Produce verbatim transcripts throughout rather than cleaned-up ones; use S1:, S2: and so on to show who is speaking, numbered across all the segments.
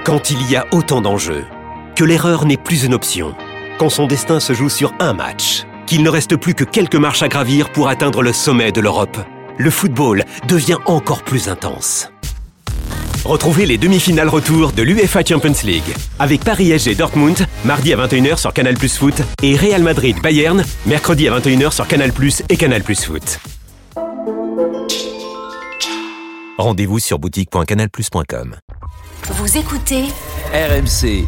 S1: Quand il y a autant d'enjeux, que l'erreur n'est plus une option, quand son destin se joue sur un match, qu'il ne reste plus que quelques marches à gravir pour atteindre le sommet de l'Europe, le football devient encore plus intense. Retrouvez les demi-finales retour de l'UEFA Champions League avec Paris S G Dortmund, mardi à vingt et une heures sur Canal Plus Foot et Real Madrid Bayern, mercredi à vingt et une heures sur Canal Plus et Canal Plus Foot. Rendez-vous sur boutique point canal plus point com.
S2: Vous écoutez
S3: R M C.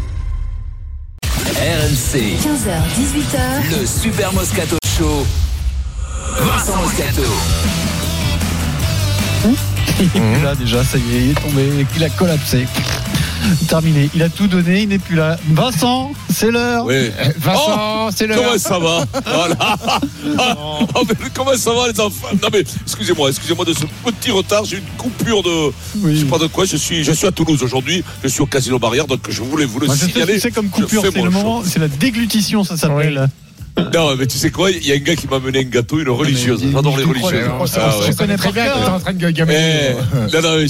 S3: R M C.
S2: quinze heures dix-huit heures.
S3: Le Super Moscato Show. Vincent Moscato.
S4: Il est plus là déjà, ça y est, il est tombé, il a collapsé. Terminé, il a tout donné, il n'est plus là. Vincent, c'est l'heure.
S5: Oui.
S4: Vincent, oh, c'est l'heure.
S5: Comment ça va? Voilà. Ah, oh, mais comment ça va les enfants? Non mais excusez-moi, excusez-moi de ce petit retard. J'ai une coupure de, oui. je sais pas de quoi. Je suis, je suis à Toulouse aujourd'hui. Je suis au Casino Barrière, donc je voulais vous le
S4: Moi,
S5: signaler.
S4: C'est comme coupure, c'est le moment, c'est la déglutition, ça s'appelle. Oui.
S5: Non, mais tu sais quoi, il y a un gars qui m'a amené un gâteau, une religieuse. J'adore les religieuses.
S4: Je connais très bien que tu es en train de gamer.
S5: Non, non,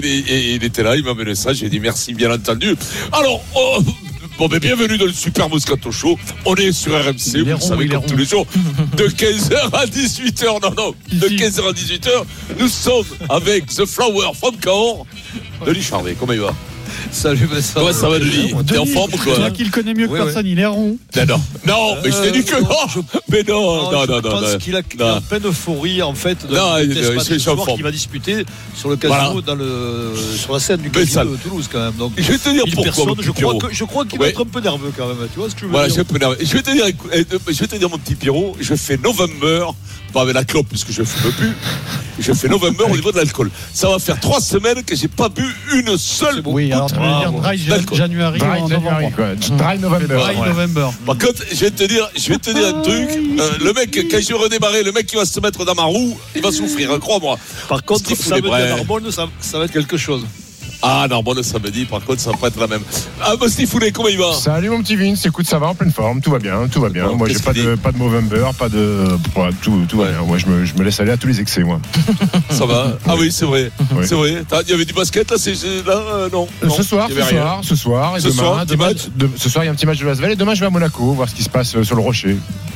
S5: il était là, il m'a amené ça. J'ai dit merci, bien entendu. Alors, oh, bon, ben, bienvenue dans le Super Moscato Show. On est sur R M C, vous le savez, comme tous les jours, de quinze heures à dix-huit heures. Non, non, de quinze heures à dix-huit heures. Nous sommes avec The Flower from Cahors. Denis Charvet, comment il va?
S6: Salut Vincent.
S5: Ouais, ça va Denis. T'es en forme ou quoi?
S4: Toi qui le connais mieux que
S6: oui,
S4: personne,
S6: oui.
S4: il est rond.
S5: Non, non, non, mais je t'ai dit que non. Je... Mais non, non, non, non.
S6: Je pense
S5: non,
S6: qu'il a, il a en pleine euphorie en fait de
S5: non, il
S6: est qui va disputer sur le casino voilà. dans le sur la scène du casino de Toulouse quand même. Donc,
S5: je vais te dire pourquoi.
S6: Personnes, je crois que je crois qu'il
S5: ouais.
S6: va être un peu nerveux quand même. Tu vois ce que je veux
S5: voilà,
S6: dire?
S5: Je, je vais te dire, je vais te dire mon petit Pierrot, je fais November, pas avec la clope puisque je fume plus. Je fais November au niveau de l'alcool. Ça va faire trois semaines que j'ai pas bu une seule
S4: oui,
S5: goutte.
S4: Alors tu veux dire dry January
S7: dry
S4: en
S7: January,
S4: novembre.
S7: quoi. Dry November.
S4: Dry ouais. November.
S5: Par contre, je vais te dire, je vais te dire un truc. Euh, le mec, quand je vais redémarrer, le mec qui va se mettre dans ma roue, il va souffrir, crois-moi.
S6: Par contre, ça veut dire Narbonne, ça, ça va être quelque chose.
S5: Ah, Narbonne, samedi, par contre, ça va pas être la même. Ah, bah, Steve Foulet, comment il va?
S7: Salut, mon petit Vince. Écoute, ça va en pleine forme. Tout va bien, tout va bien. Bon, moi, j'ai pas de, pas de Movember, pas de. Ouais, tout tout ouais. va bien. Moi, je me, je me laisse aller à tous les excès, moi.
S5: Ça va? Ah oui, c'est vrai. Oui. C'est vrai. Il y avait du basket, là, c'est, là euh, non, non.
S7: Ce soir, ce soir, ce soir. Et
S5: ce
S7: demain,
S5: soir,
S7: demain, de, ce soir, il y a un petit match de Lasvel. Et demain, je vais à Monaco, voir ce qui se passe sur le Rocher.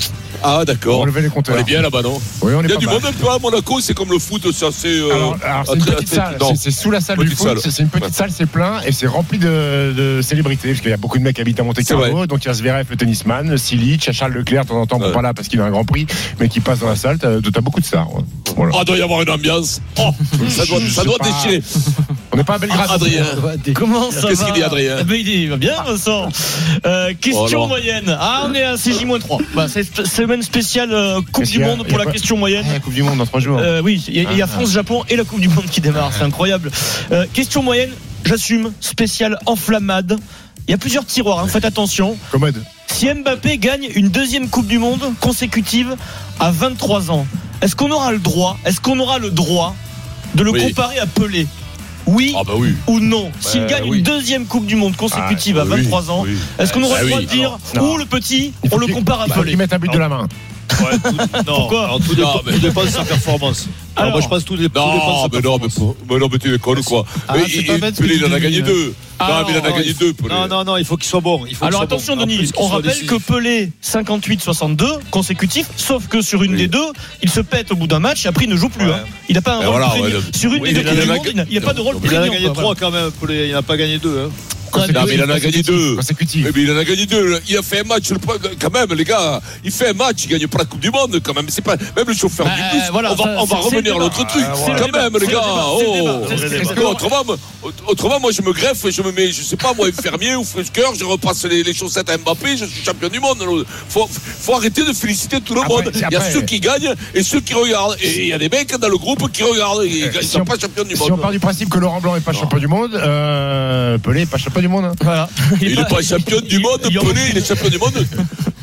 S5: Ah d'accord.
S7: On, les compteurs.
S5: On est bien là-bas, non?
S7: Oui, on est.
S5: Il y a
S7: pas
S5: du
S7: mal.
S5: monde un peu à Monaco, c'est comme le foot, c'est assez. Euh,
S7: alors, alors, c'est une petite salle, c'est, c'est sous la salle du foot, c'est, c'est une petite ouais. salle, c'est plein et c'est rempli de, de célébrités parce qu'il y a beaucoup de mecs qui habitent à Monte-Carlo, donc il y a Zverev, le tennisman, Silic, Charles Leclerc, de temps en temps, ouais. pas là parce qu'il a un Grand Prix, mais qui passe dans la salle. T'as, t'as beaucoup de stars. Ouais. Voilà.
S5: Ah, il doit y avoir une ambiance. Oh, ça doit, ça doit déchirer.
S7: On n'est pas à Belgrade.
S5: Ah, Adrien.
S8: Comment ça
S5: Qu'est-ce
S8: va?
S5: qu'il dit, Adrien?
S8: Eh ben, il va bien, Vincent. Euh, question oh, moyenne. Ah, on est à C J moins trois. Bah, c'est semaine spéciale euh, Coupe du Monde pour la question moyenne.
S7: La Coupe du Monde dans trois jours.
S8: Euh, oui, il y, y a France-Japon et la Coupe du Monde qui démarre. C'est incroyable. Euh, question moyenne, j'assume, spéciale enflammade. Il y a plusieurs tiroirs, hein, faites attention.
S7: Commode.
S8: Si Mbappé gagne une deuxième Coupe du Monde consécutive à vingt-trois ans, est-ce qu'on aura le droit, est-ce qu'on aura le droit de le oui. comparer à Pelé? Oui,
S5: ah bah oui
S8: ou non. S'il
S5: bah
S8: gagne
S5: oui.
S8: une deuxième Coupe du Monde consécutive ah, à vingt-trois oui, ans, oui. Est-ce qu'on aura ah, le droit oui. de dire ou le petit, on le compare à Pelé?
S7: Il faut qu'il mette un but de la main.
S6: Ouais, tout, non,
S8: pourquoi
S6: alors, tout, dépend, mais... tout dépend de sa performance. Alors, alors moi je pense que tout dépend,
S5: non,
S6: tout dépend de sa
S5: mais
S6: performance.
S5: Non, mais, non, mais tu déconnes ou quoi?
S4: Ah,
S5: mais, il,
S4: bête,
S5: Pelé, il en a gagné deux.
S6: Ah,
S5: non, mais il en a gagné
S6: il faut,
S5: deux. Pelé.
S6: Non, non, non, il faut qu'il soit bon. Il faut
S8: alors attention,
S6: bon.
S8: Denis, on rappelle décisif. que Pelé, cinquante-huit soixante-deux consécutifs, sauf que sur une oui. des deux, il se pète au bout d'un match et après il ne joue plus. Ouais. Hein. Il n'a pas un rôle voilà, prégnant. Ouais, sur une oui, des deux Coupes du Monde, il n'a pas de rôle prégnant.
S6: Il en a gagné trois quand même, Pelé. Il n'a pas gagné deux.
S5: Non, mais il en a gagné deux.
S7: Consécutif.
S5: Mais il en a gagné deux. Il a fait un match, quand même, les gars. Il fait un match, il gagne pas la Coupe du Monde, quand même. C'est pas, même le chauffeur bah, du bus. Voilà, on va, ça, on va revenir à l'autre truc. Ah, voilà. Quand même, les gars. Oh. Autrement, autrement, moi, je me greffe et je me mets, je sais pas, moi, infirmier ou frisqueur, je repasse les, les chaussettes à Mbappé, je suis champion du monde. Faut, faut arrêter de féliciter tout le monde. Après, il y a après, ceux qui gagnent et ceux qui regardent. Et il y a des mecs dans le groupe qui regardent. Ils ne sont pas champions du monde.
S7: Si on part du principe que Laurent Blanc n'est pas champion du monde, Pelé n'est pas champion du monde.
S8: Voilà.
S5: Il n'est pas champion du monde, Pelé, il est champion du monde.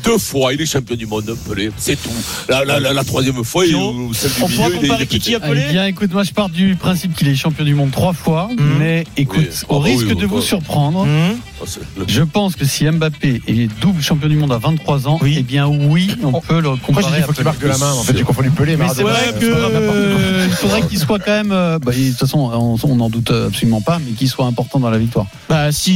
S5: deux fois, il est champion du monde, Pelé. C'est tout. La, la, la, la troisième fois, il, ou celle du
S8: on
S5: milieu,
S8: pourra comparer qui qui a Pelé.
S4: Eh bien, écoute, moi je pars du principe qu'il est champion du monde trois fois, mmh. mais écoute, oui. au ah, risque oui, de oui, vous oui. surprendre, mmh. je pense que si Mbappé est double champion du monde à vingt-trois ans, oui. eh bien oui, on peut le comparer.
S7: Moi, il faut qu'il marque de la main. En fait, j'ai confondu Pelé,
S4: mais c'est vrai que il faudrait qu'il soit quand même. Bah, de toute façon, on n'en doute absolument pas, mais qu'il soit important dans la victoire.
S8: Bah, si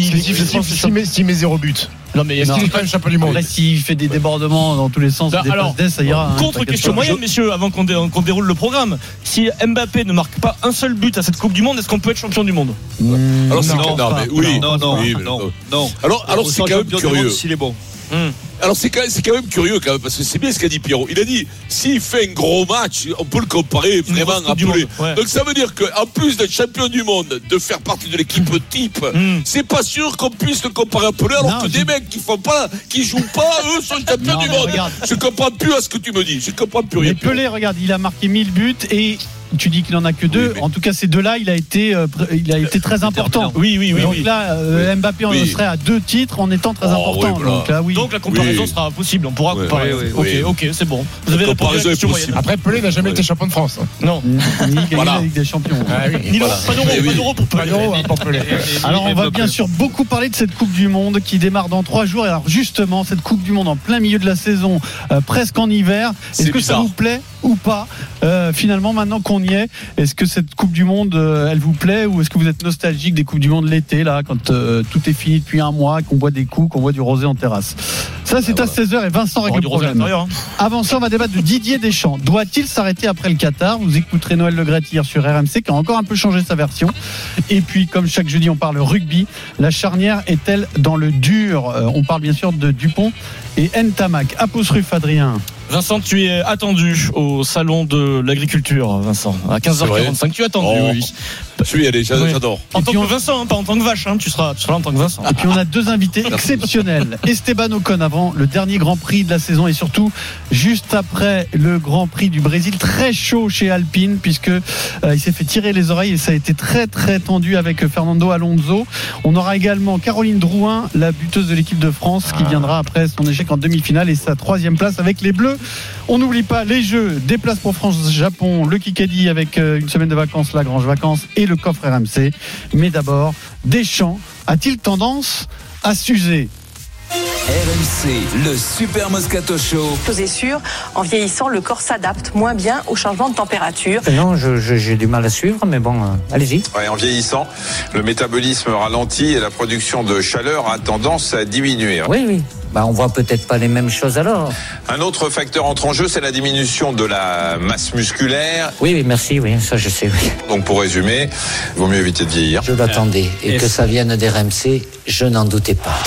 S7: s'il met zéro but.
S8: Non, mais est-ce qu'il est quand même champion du monde?
S4: Là, s'il fait des débordements dans tous les sens, des
S8: alors,
S4: passes ça ira.
S8: Contre question moyenne, messieurs, avant qu'on, dé, qu'on déroule le programme. Si Mbappé ne marque pas un seul but à cette Coupe du Monde, est-ce qu'on peut être champion du monde?
S5: mmh, Alors, c'est
S6: non,
S5: non, mais oui,
S6: non, non,
S5: oui,
S6: non, non, non.
S5: Alors, alors c'est quand même curieux.
S6: S'il est bon.
S5: Mmh. Alors c'est quand, même, c'est quand même curieux quand même parce que c'est bien ce qu'a dit Pierrot. Il a dit s'il fait un gros match, on peut le comparer vraiment à Pelé. Ouais. Donc ça veut dire qu'en plus d'être champion du monde, de faire partie de l'équipe type, mmh. c'est pas sûr qu'on puisse le comparer à Pelé. Alors non, que j'ai... des mecs qui font pas, qui jouent pas, eux sont champions non, du monde. Regarde. Je comprends plus à ce que tu me dis. Je comprends plus rien.
S4: Mais Pelé, regarde, il a marqué mille buts et tu dis qu'il en a que deux. Oui, mais... En tout cas, ces deux-là, il a été, euh, il a été très important.
S8: Oui, oui, oui.
S4: Donc
S8: oui.
S4: là, euh, oui. Mbappé en oui. serait à deux titres en étant très oh, important. Oui, voilà. Donc là, oui.
S8: Donc la comparaison oui. sera possible. On pourra oui, comparer. Oui, oui, ok, ok, c'est bon. Vous avez répondu à la question moyenne.
S7: Après, Pelé n'a jamais oui. été champion de France.
S8: Non.
S4: Ni gagné voilà. la Ligue des Champions.
S8: Ah, oui. Ni voilà. Pas d'euros, pas d'euros pour Pelé.
S7: Pour Pelé.
S4: Alors, on va bien sûr beaucoup parler de cette Coupe du Monde qui démarre dans trois jours. Et alors, justement, cette Coupe du Monde en plein milieu de la saison, euh, presque en hiver. Est-ce c'est que bizarre. Ça vous plaît ou pas euh, finalement, maintenant qu'on y est, est-ce que cette Coupe du Monde, euh, elle vous plaît ou est-ce que vous êtes nostalgique des Coupes du Monde l'été, là, quand euh, tout est fini depuis un mois, qu'on boit des coups, qu'on boit du rosé en terrasse? Ça, c'est ah, à seize heures et Vincent règle le problème. Hein. Avant ça, on va débattre de Didier Deschamps. Doit-il s'arrêter après le Qatar? Vous écouterez Noël Le Graët hier sur R M C, qui a encore un peu changé sa version. Et puis, comme chaque jeudi, on parle rugby. La charnière est-elle dans le dur? euh, On parle bien sûr de Dupont et Ntamak. Apostrophe Adrien.
S8: Vincent, tu es attendu au salon de l'agriculture, Vincent, à quinze heures quarante-cinq. Tu es attendu, oh. oui.
S5: Je suis allé, j'adore.
S8: En tant que Vincent, hein, pas en tant que vache, hein, tu, seras, tu seras là en tant que Vincent.
S4: Et puis on a deux invités exceptionnels. Esteban Ocon avant le dernier Grand Prix de la saison et surtout juste après le Grand Prix du Brésil, très chaud chez Alpine puisque euh, il s'est fait tirer les oreilles et ça a été très très tendu avec Fernando Alonso. On aura également Caroline Drouin, la buteuse de l'équipe de France, qui viendra après son échec en demi-finale et sa troisième place avec les Bleus. On n'oublie pas les jeux, des places pour France-Japon, le Kikadi avec une semaine de vacances, Lagrange Vacances et le coffre R M C. Mais d'abord, Deschamps a-t-il tendance à s'user?
S3: R M C, le Super Moscato Show.
S9: Chose est sûre, en vieillissant, le corps s'adapte moins bien au changement de température.
S10: Non, je, je, j'ai du mal à suivre, mais bon, euh, allez-y.
S11: Ouais, en vieillissant, le métabolisme ralentit et la production de chaleur a tendance à diminuer.
S10: Oui, oui. Bah, on voit peut-être pas les mêmes choses alors.
S11: Un autre facteur entre en jeu, c'est la diminution de la masse musculaire.
S10: Oui, oui, merci, oui, ça je sais, oui.
S11: Donc pour résumer, il vaut mieux éviter de vieillir.
S10: Je l'attendais, et, et que ça vienne des R M C, je n'en doutais pas.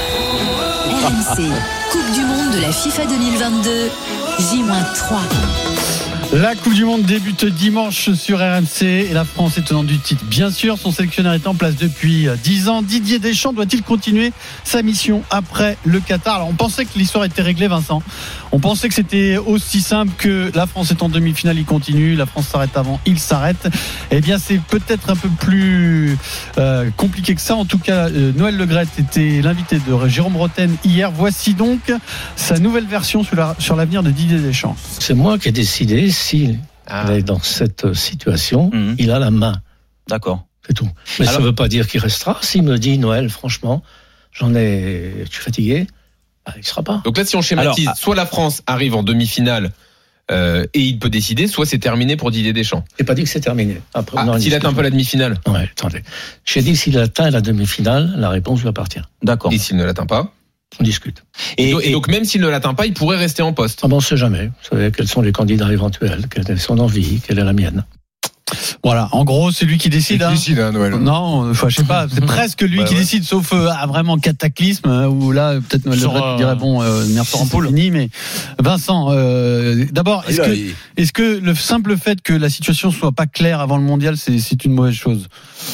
S2: R M C, Coupe du Monde de la FIFA deux mille vingt-deux, J trois.
S4: La Coupe du Monde débute dimanche sur R M C et la France est tenante du titre. Bien sûr, son sélectionneur est en place depuis dix ans. Didier Deschamps doit-il continuer sa mission après le Qatar? Alors on pensait que l'histoire était réglée, Vincent. On pensait que c'était aussi simple que la France est en demi-finale, il continue. La France s'arrête avant, il s'arrête. Eh bien, c'est peut-être un peu plus euh, compliqué que ça. En tout cas, euh, Noël Le Graët était l'invité de Jérôme Rotten hier. Voici donc sa nouvelle version sur, la, sur l'avenir de Didier Deschamps.
S12: C'est moi qui ai décidé. S'il ah. est dans cette situation, mmh. il a la main.
S8: D'accord.
S12: C'est tout. Mais alors, ça ne veut pas dire qu'il restera. S'il me dit, Noël, franchement, j'en ai, je suis fatigué, bah, il ne sera pas.
S13: Donc là, si on schématise, alors, soit la France arrive en demi-finale euh, et il peut décider, soit c'est terminé pour Didier Deschamps.
S12: Je n'ai pas dit que c'est terminé.
S13: Après, ah, s'il atteint un peu la demi-finale.
S12: Ouais, attendez. J'ai dit que s'il atteint la demi-finale, la réponse lui appartient.
S13: D'accord. Et s'il ne l'atteint pas?
S12: On discute.
S13: Et, et, donc, et donc même s'il ne l'atteint pas, il pourrait rester en poste.
S12: Ah ben on ne sait jamais. Vous savez quels sont les candidats éventuels, quelle est son envie, quelle est la mienne.
S4: Voilà, en gros, c'est lui qui décide.
S7: C'est
S4: hein.
S7: qui décide, hein, Noël.
S4: Non, enfin, je sais pas, c'est presque lui bah, qui ouais. décide, sauf euh, à vraiment cataclysme, euh, où là, peut-être Noël Le Graët euh, dirait bon, euh, merci en fini, mais Vincent, euh, d'abord, est-ce que, il... est-ce que le simple fait que la situation soit pas claire avant le mondial, c'est, c'est une mauvaise chose?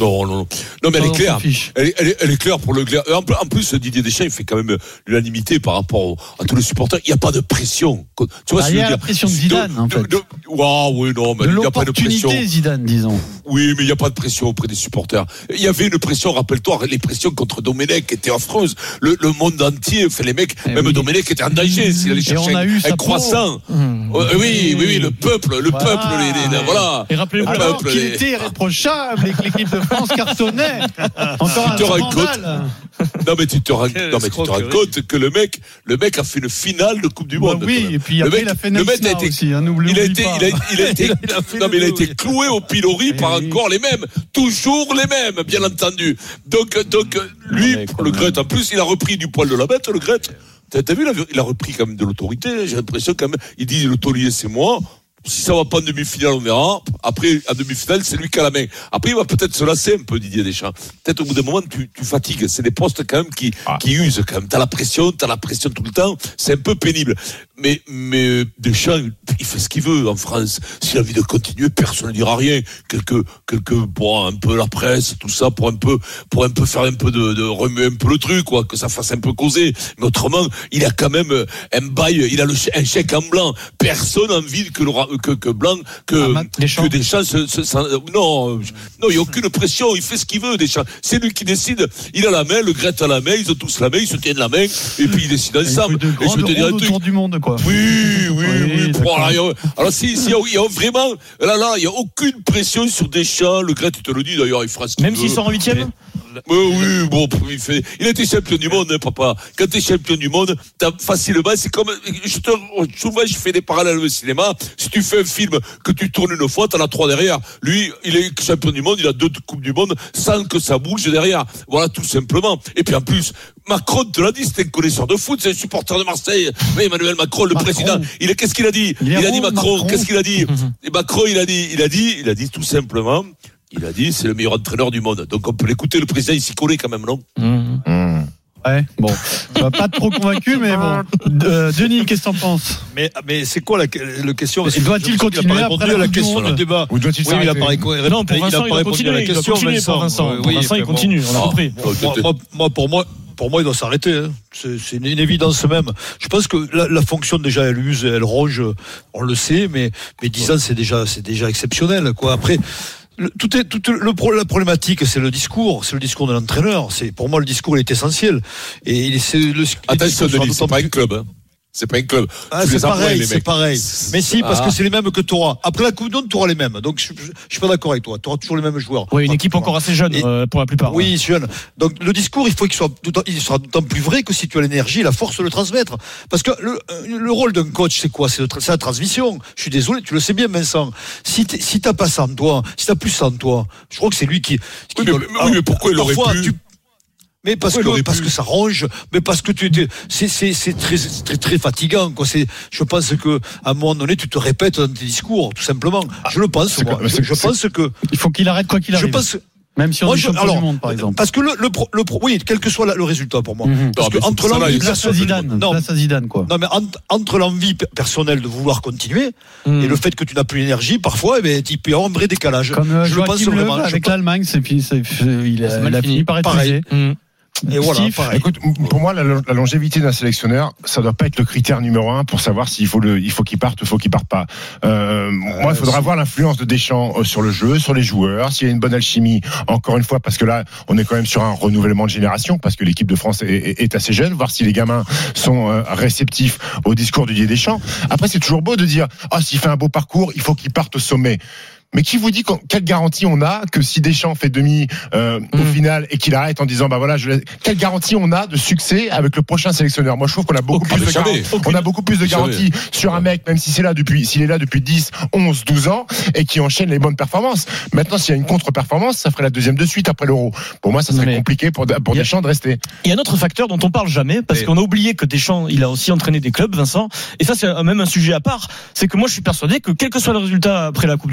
S5: Non, non, non. Non, mais elle est claire. Elle est, elle, est, elle est claire pour le clair. En plus, Didier Deschamps, il fait quand même l'unanimité par rapport à tous les supporters. Il n'y a pas de pression. Tu vois,
S4: ah, il y a la pression de Zidane, de, en fait.
S5: De, de, wow, oui, non, mais il n'y a pas de pression.
S4: Zidane, disons.
S5: Oui, mais il n'y a pas de pression auprès des supporters. Il y avait une pression, rappelle-toi, les pressions contre Domenech étaient affreuses. Le, le monde entier, fait les mecs, et même oui. Domenech était en danger s'il allait chercher un, un croissant. Mmh. Euh, oui, oui, oui, le peuple, le voilà. peuple, les, les, les, voilà.
S4: Et rappelez-vous alors qu'il les... était irréprochable et que l'équipe de France cartonnait. Encore
S5: tu
S4: un
S5: te rends compte. Non, mais tu te rends, non, mais tu te rends compte que le mec, le mec a fait une finale de Coupe du Monde.
S4: Bah oui, et puis après, il a fait le mec a été, aussi, hein,
S5: il a été, il a, il a été, non, mais il a été cloué au pilori par encore les mêmes. Toujours les mêmes, bien entendu. Donc, donc, lui, le Gret, en plus, il a repris du poil de la bête, le Gret. T'as, t'as vu, il a repris quand même de l'autorité. J'ai l'impression quand même, il dit, l'autorité, c'est moi. Si ça va pas en demi-finale, on verra. Après, en demi-finale, c'est lui qui a la main. Après, il va peut-être se lasser un peu, Didier Deschamps. Peut-être au bout d'un moment, tu, tu fatigues. C'est des postes quand même qui, ah. qui usent quand même. T'as la pression, t'as la pression tout le temps. C'est un peu pénible. Mais, mais Deschamps, il fait ce qu'il veut en France. S'il a envie de continuer, personne ne dira rien. Quelques, quelques, bon, un peu la presse, tout ça, pour un peu, pour un peu faire un peu de, de remuer un peu le truc, quoi, que ça fasse un peu causer. Mais autrement, il a quand même un bail, il a le, un chèque en blanc. Personne n'a envie que le, que, que Blanc, que, ah, Deschamps. que Deschamps se, se, se, non, non, il n'y a aucune pression, il fait ce qu'il veut, Deschamps. C'est lui qui décide. Il a la main, le Gret a la main, ils ont tous la main, ils se tiennent la main, et puis ils décident ensemble.
S4: Et je te dirais un truc. Du monde, quoi.
S5: Oui, oui, oui. oui bon, alors, alors, si, si, il y a vraiment, là, là, il n'y a aucune pression sur Deschamps. Le Gret, il te le dit d'ailleurs, il fera ce qu'il
S8: Même
S5: veut.
S8: Même s'il sort en huitième?
S5: Mais oui, bon, il fait, il a été champion du monde, hein, papa. Quand t'es champion du monde, t'as facilement, c'est comme, je te, souvent, je fais des parallèles au cinéma. Si tu fais un film que tu tournes une fois, t'en as trois derrière. Lui, il est champion du monde, il a deux coupes du monde, sans que ça bouge derrière. Voilà, tout simplement. Et puis, en plus, Macron te l'a dit, c'était un connaisseur de foot, c'est un supporter de Marseille. Mais Emmanuel Macron, le Macron. président, il est, qu'est-ce qu'il a dit? Il, il a dit Macron, Macron. qu'est-ce qu'il a dit? Et Macron, il a dit, il a dit, il a dit tout simplement, il a dit, c'est le meilleur entraîneur du monde. Donc on peut l'écouter, le président, il s'y connaît quand même, non?
S4: Mmh. Mmh. Ouais, bon. Pas trop convaincu, mais bon. Euh, Denis, qu'est-ce que t'en penses?
S6: Mais, mais c'est quoi la, la question?
S4: Et doit-il continuer après la,
S6: la question du débat?
S7: Ou doit-il
S6: oui, il a pas répondu.
S8: Non, pour Vincent, il, il a continuer, à la question. Il Vincent. Vincent. Oui, Vincent, il continue, on a compris.
S6: Moi, moi, moi, pour moi, pour moi, il doit s'arrêter. Hein. C'est, c'est une évidence même. Je pense que la, la fonction déjà, elle use, elle ronge, on le sait, mais, mais dix ans, c'est déjà, c'est déjà exceptionnel, quoi. Après, Le, tout est, tout le, la problématique, c'est le discours, c'est le discours de l'entraîneur. C'est, pour moi, le discours, il est essentiel. Et c'est le,
S5: attention, Denis, c'est pas un club, hein. C'est pas un club.
S6: Ah, c'est pareil, c'est pareil. Mais si, parce ah. que c'est les mêmes que tu auras. Après la Coupe du Monde, tu auras les mêmes. Donc, je, je, je suis pas d'accord avec toi. Tu auras toujours les mêmes joueurs.
S8: Oui, une équipe encore assez jeune, et, euh, pour la plupart.
S6: Oui, ouais. jeune. Donc, le discours, il faut qu'il soit, il sera d'autant plus vrai que si tu as l'énergie et la force de le transmettre. Parce que le, le rôle d'un coach, c'est quoi? C'est, le, c'est la transmission. Je suis désolé, tu le sais bien, Vincent. Si, si t'as pas ça en toi, si t'as plus ça en toi, je crois que c'est lui qui, qui
S5: oui, mais, doit, mais, alors, mais pourquoi il aurait pu? Tu,
S6: Mais parce Pourquoi que parce que ça ronge, mais parce que tu étais, c'est c'est c'est très très très fatigant quoi. C'est, je pense que à un moment donné tu te répètes dans tes discours, tout simplement. Je le pense. Moi. Je, je pense que
S4: il faut qu'il arrête quoi qu'il arrive.
S6: Je pense.
S4: Même si on
S6: moi,
S4: est
S6: je,
S4: champion
S6: alors,
S4: du monde, par exemple.
S6: Parce que le, le, le, le oui, quel que soit la, le résultat pour moi. Mm-hmm.
S4: Parce
S6: non,
S4: que entre l'envie, place à Zidane, non, place à Zidane, quoi.
S6: Non, mais entre, entre l'envie personnelle de vouloir continuer mm. et le fait que tu n'as plus l'énergie, parfois, eh ben, il peut y avoir un vrai décalage.
S4: Comme euh,
S6: je
S4: le
S6: pense
S4: vraiment. Avec l'Allemagne, c'est puis c'est, il a, il a fini par être pareil.
S7: Et voilà, écoute, pour moi, la, la longévité d'un sélectionneur, ça doit pas être le critère numéro un pour savoir s'il faut le, il faut qu'il parte ou il faut qu'il parte pas. Euh, euh, moi, il faudra voir l'influence de Deschamps sur le jeu, sur les joueurs, s'il y a une bonne alchimie. Encore une fois, parce que là, on est quand même sur un renouvellement de génération, parce que l'équipe de France est, est, est assez jeune. Voir si les gamins sont euh, réceptifs au discours de Didier Deschamps. Après, c'est toujours beau de dire, ah, oh, s'il fait un beau parcours, il faut qu'il parte au sommet. Mais qui vous dit quelle garantie on a que si Deschamps fait demi euh, mmh. au final et qu'il arrête en disant bah voilà je laisse... quelle garantie on a de succès avec le prochain sélectionneur? Moi je trouve qu'on a beaucoup Aucune, plus de garantie, on a beaucoup plus de garantie sur un mec même si c'est là depuis s'il est là depuis dix, onze, douze ans et qui enchaîne les bonnes performances. Maintenant s'il y a une contre-performance, ça ferait la deuxième de suite après l'Euro. Pour moi ça serait Mais compliqué pour pour Deschamps de rester.
S8: Il y a un autre facteur dont on parle jamais parce et... qu'on a oublié que Deschamps il a aussi entraîné des clubs, Vincent, et ça c'est même un sujet à part, c'est que moi je suis persuadé que quel que soit le résultat après la Coupe du monde, comme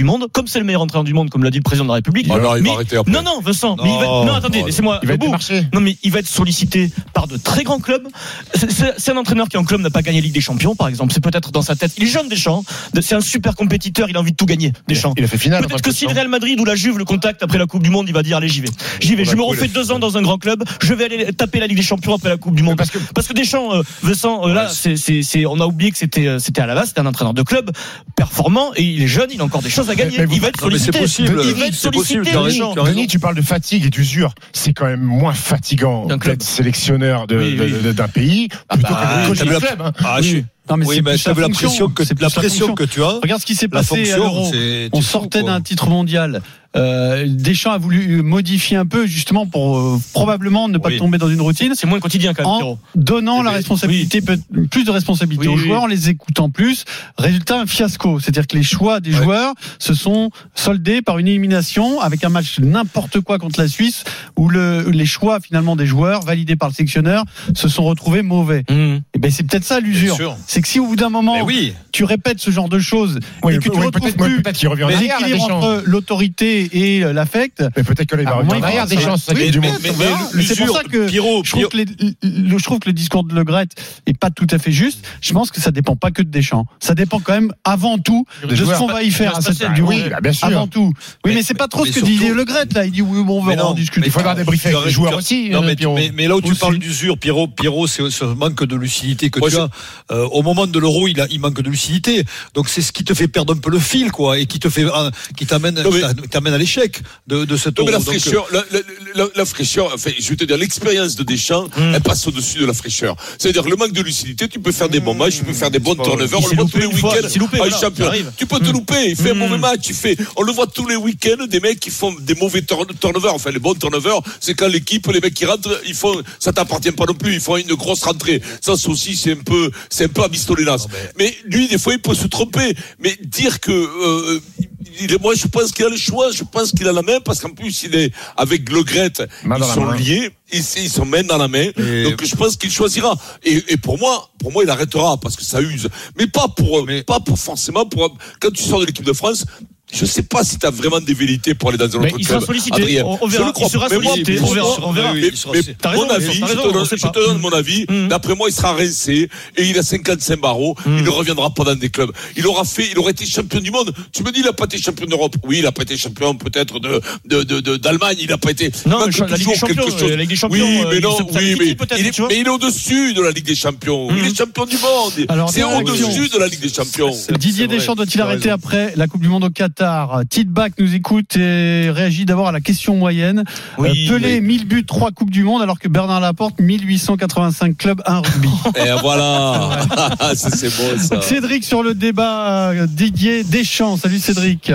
S8: c'est le meilleur entraîneur du monde, comme l'a dit le président de la République.
S5: Oh, alors, il
S8: mais,
S5: va arrêter après.
S8: Non, non, Vincent. Non, mais il va, non attendez, laissez-moi.
S7: Il va être démarché.
S8: Non, mais il va être sollicité par de très grands clubs. C'est, c'est, c'est un entraîneur qui en club n'a pas gagné Ligue des Champions, par exemple. C'est peut-être dans sa tête. Il est jeune, Deschamps. C'est un super compétiteur. Il a envie de tout gagner, Deschamps.
S7: Il a fait finale.
S8: Peut-être que si le Real Madrid ou la Juve le contacte après la Coupe du Monde, il va dire allez, j'y vais. J'y vais. Je me refais deux ans dans un grand club. Je vais aller taper la Ligue des Champions après la Coupe du Monde. Parce que, parce que Deschamps, euh, Vincent, euh, là, c'est, c'est, c'est, on a oublié que c'était, c'était à la base, c'était un entraîneur de club performant et il est jeune, il a encore des choses à gagner. Il va être sollicité.
S6: Il
S8: va être sollicité.
S7: Denis, tu parles de fatigue et d'usure. C'est quand même moins fatigant d'être sélectionneur de,
S8: oui, oui.
S7: de, de, d'un pays
S6: ah
S7: plutôt
S6: bah,
S7: que de coach de club. Hein.
S6: Ah, je suis.
S4: Non, mais
S6: oui,
S4: c'est
S6: mais
S4: plus
S6: tu avais la pression que, la pression que tu as.
S4: Regarde ce qui s'est passé
S6: fonction,
S4: à l'Euro. On sortait d'un titre mondial. Euh, Deschamps a voulu modifier un peu justement pour euh, probablement ne pas oui. tomber dans une routine.
S8: C'est moins quotidien quand même.
S4: En donnant la responsabilité, oui. plus de responsabilité oui, aux oui. joueurs, en les écoutant plus. Résultat, un fiasco. C'est-à-dire que les choix des ouais. joueurs se sont soldés par une élimination avec un match n'importe quoi contre la Suisse où le, les choix finalement des joueurs validés par le sélectionneur se sont retrouvés mauvais. Mmh. Et ben c'est peut-être ça l'usure. C'est que si au bout d'un moment
S6: oui.
S4: tu répètes ce genre de choses
S7: oui,
S4: et que tu
S7: oui,
S4: retrouves
S7: peut-être,
S4: plus
S7: peut-être qu'il revient
S4: l'équilibre entre l'autorité et l'affect.
S7: Mais peut-être que là, il va revenir derrière des chances.
S4: Oui, mais, mais, mais, mais c'est pour ça que Pierrot, je, trouve que les, le, je trouve que le discours de Le Graët est pas tout à fait juste. Je pense que ça dépend pas que de Deschamps. Ça dépend quand même avant tout de ce qu'on va y faire à cette du
S7: oui, bien sûr.
S4: Avant tout. Oui, mais, mais c'est pas trop ce que disait Le Graët là. Il dit oui, bon, on va en discuter.
S7: Il faudra débriefer avec les joueurs aussi.
S6: Non, mais là où tu parles d'usure, Pierrot, Pierrot, c'est ce manque de lucidité que tu as. Au moment de l'Euro, il manque de lucidité. Donc c'est ce qui te fait perdre un peu le fil, quoi, et qui te fait, qui t'amène, t'amène à l'échec de de cette Euro.
S5: La fraîcheur, la, la, la, la fraîcheur, enfin, je veux te dire, l'expérience de Deschamps, mmh. elle passe au-dessus de la fraîcheur. C'est-à-dire, le manque de lucidité, tu peux faire des bons matchs, tu peux faire des bons turnovers, on le voit tous les week-ends. Champion. Tu peux te louper, il fait mmh. un mauvais match, il fait, on le voit tous les week-ends, des mecs qui font des mauvais turnovers. Enfin, les bons turnovers, c'est quand l'équipe, les mecs qui rentrent, ils font, ça t'appartient pas non plus, ils font une grosse rentrée. Ça, c'est aussi, c'est un peu, c'est un peu à Bistolénas. Mais lui, des fois, il peut se tromper. Mais dire que, euh, il est, moi, je pense qu'il a le choix, je pense qu'il a la main, parce qu'en plus, il est avec Le Graët, ils sont liés, ils, ils sont main dans la main, et... donc je pense qu'il choisira. Et, et pour moi, pour moi, il arrêtera, parce que ça use. Mais pas pour, mais... pas pour forcément pour, quand tu sors de l'équipe de France, je sais pas si tu as vraiment des velléités pour aller dans un autre club.
S8: Il sera sollicité.
S5: Adrien.
S8: On, on verra.
S5: Je le crois.
S8: Il sera sollicité.
S5: Mais moi,
S8: on verra. On verra.
S5: Mais, mais, mais mon avis, je te donne, je te donne mon avis. Mmh. D'après moi, il sera rincé et il a cinquante-cinq barreaux. Mmh. Il ne reviendra pas dans des clubs. Il aura fait, il aurait été champion du monde. Tu me dis, il a pas été champion d'Europe. Oui, il a pas été champion peut-être de, de, de, de d'Allemagne. Il a pas été.
S8: Non, mais la Ligue des Champions. La Ligue des Champions.
S5: Oui, mais non, oui, mais il est, mais il est au-dessus de la Ligue des Champions. Il est champion du monde. C'est au-dessus de la Ligue des Champions.
S4: Didier Deschamps doit-il arrêter après la Coupe du Monde au Qatar? Tidbach nous écoute et réagit d'abord à la question moyenne. Oui, Pelé, oui. mille buts, trois Coupes du Monde, alors que Bernard Laporte, mille huit cent quatre-vingt-cinq clubs, un rugby.
S5: Et voilà. ça, c'est beau, ça.
S4: Cédric sur le débat, Didier Deschamps. Salut Cédric.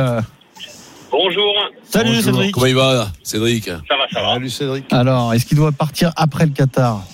S14: Bonjour.
S8: Salut
S5: Bonjour.
S8: Cédric.
S5: Comment il va, Cédric?
S14: Ça va, ça va.
S6: Salut Cédric.
S4: Alors, est-ce qu'il doit partir après le Qatar?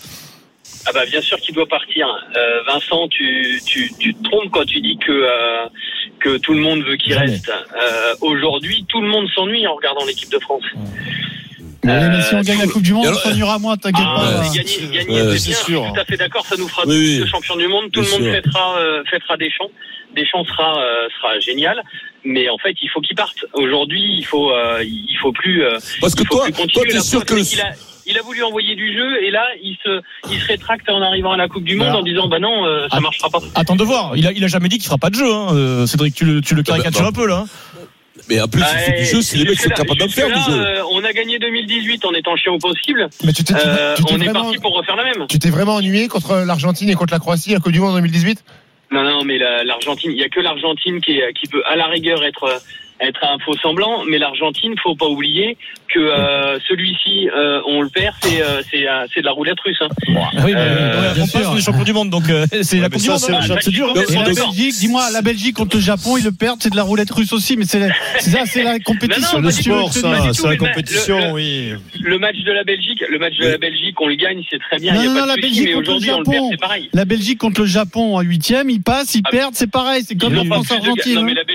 S14: Ah bah bien sûr qu'il doit partir. Euh, Vincent, tu, tu, tu te trompes quand tu dis que euh, que tout le monde veut qu'il Jamais. reste. Euh, aujourd'hui, tout le monde s'ennuie en regardant l'équipe de France.
S4: Ouais, euh, mais si on gagne tout... la Coupe du Monde, on s'ennuiera moins, t'inquiète
S14: ah,
S4: pas.
S14: Gagner, gagner, ouais, c'est bien, sûr. Je suis tout à fait d'accord, ça nous fera oui, oui. de champions du monde. Tout bien le monde sûr. fêtera, euh, fêtera Deschamps. Deschamps sera, euh, sera génial. Mais en fait, il faut qu'il parte. Aujourd'hui, il faut, euh, il faut plus. Euh,
S5: Parce que toi, toi, t'es sûr que le...
S14: il a voulu envoyer du jeu et là il se il se rétracte en arrivant à la Coupe du Monde voilà. en disant bah non euh, ça Att- marchera pas.
S8: Attends de voir, il a il a jamais dit qu'il fera pas de jeu hein. euh, Cédric, tu le tu le caricatures un peu là.
S5: Mais en plus, il fait du jeu, si les mecs sont capables d'en faire du jeu.
S14: Euh, on a gagné deux mille dix-huit en étant chiant au possible.
S7: Mais tu t'es,
S14: euh,
S7: tu t'es
S14: on
S7: vraiment,
S14: est parti pour refaire la même.
S7: Tu t'es vraiment ennuyé contre l'Argentine et contre la Croatie à la Coupe du Monde en deux mille dix-huit?
S14: Non, non, mais la, l'Argentine, il y a que l'Argentine qui, est, qui peut à la rigueur être être un faux semblant, mais l'Argentine, faut pas oublier que euh, celui-ci, euh, on le perd, c'est euh, c'est euh, c'est de la roulette russe. Hein.
S8: Oui, euh, bien sûr. On est champion du monde, donc euh, c'est ouais, la Coupe du monde. C'est, c'est dur.
S4: Et la Belgique, dis-moi, la Belgique contre le Japon, ils le perdent, c'est de la roulette russe aussi, mais c'est, la, c'est ça, c'est la compétition.
S6: Non, non, le sport, ça, c'est la compétition,
S14: le, le,
S6: oui.
S14: Le match de la Belgique, le match de la Belgique, on le gagne, c'est très bien.
S4: Non,
S14: il y a
S4: non,
S14: pas
S4: la
S14: de
S4: Belgique
S14: souci, mais
S4: contre le
S14: aujourd'hui, on le perd, c'est pareil.
S4: La Belgique contre le Japon en huitième, ils passent, ils perdent, c'est pareil, c'est comme la France-Argentine.
S14: Non, mais la Belgique, ils ont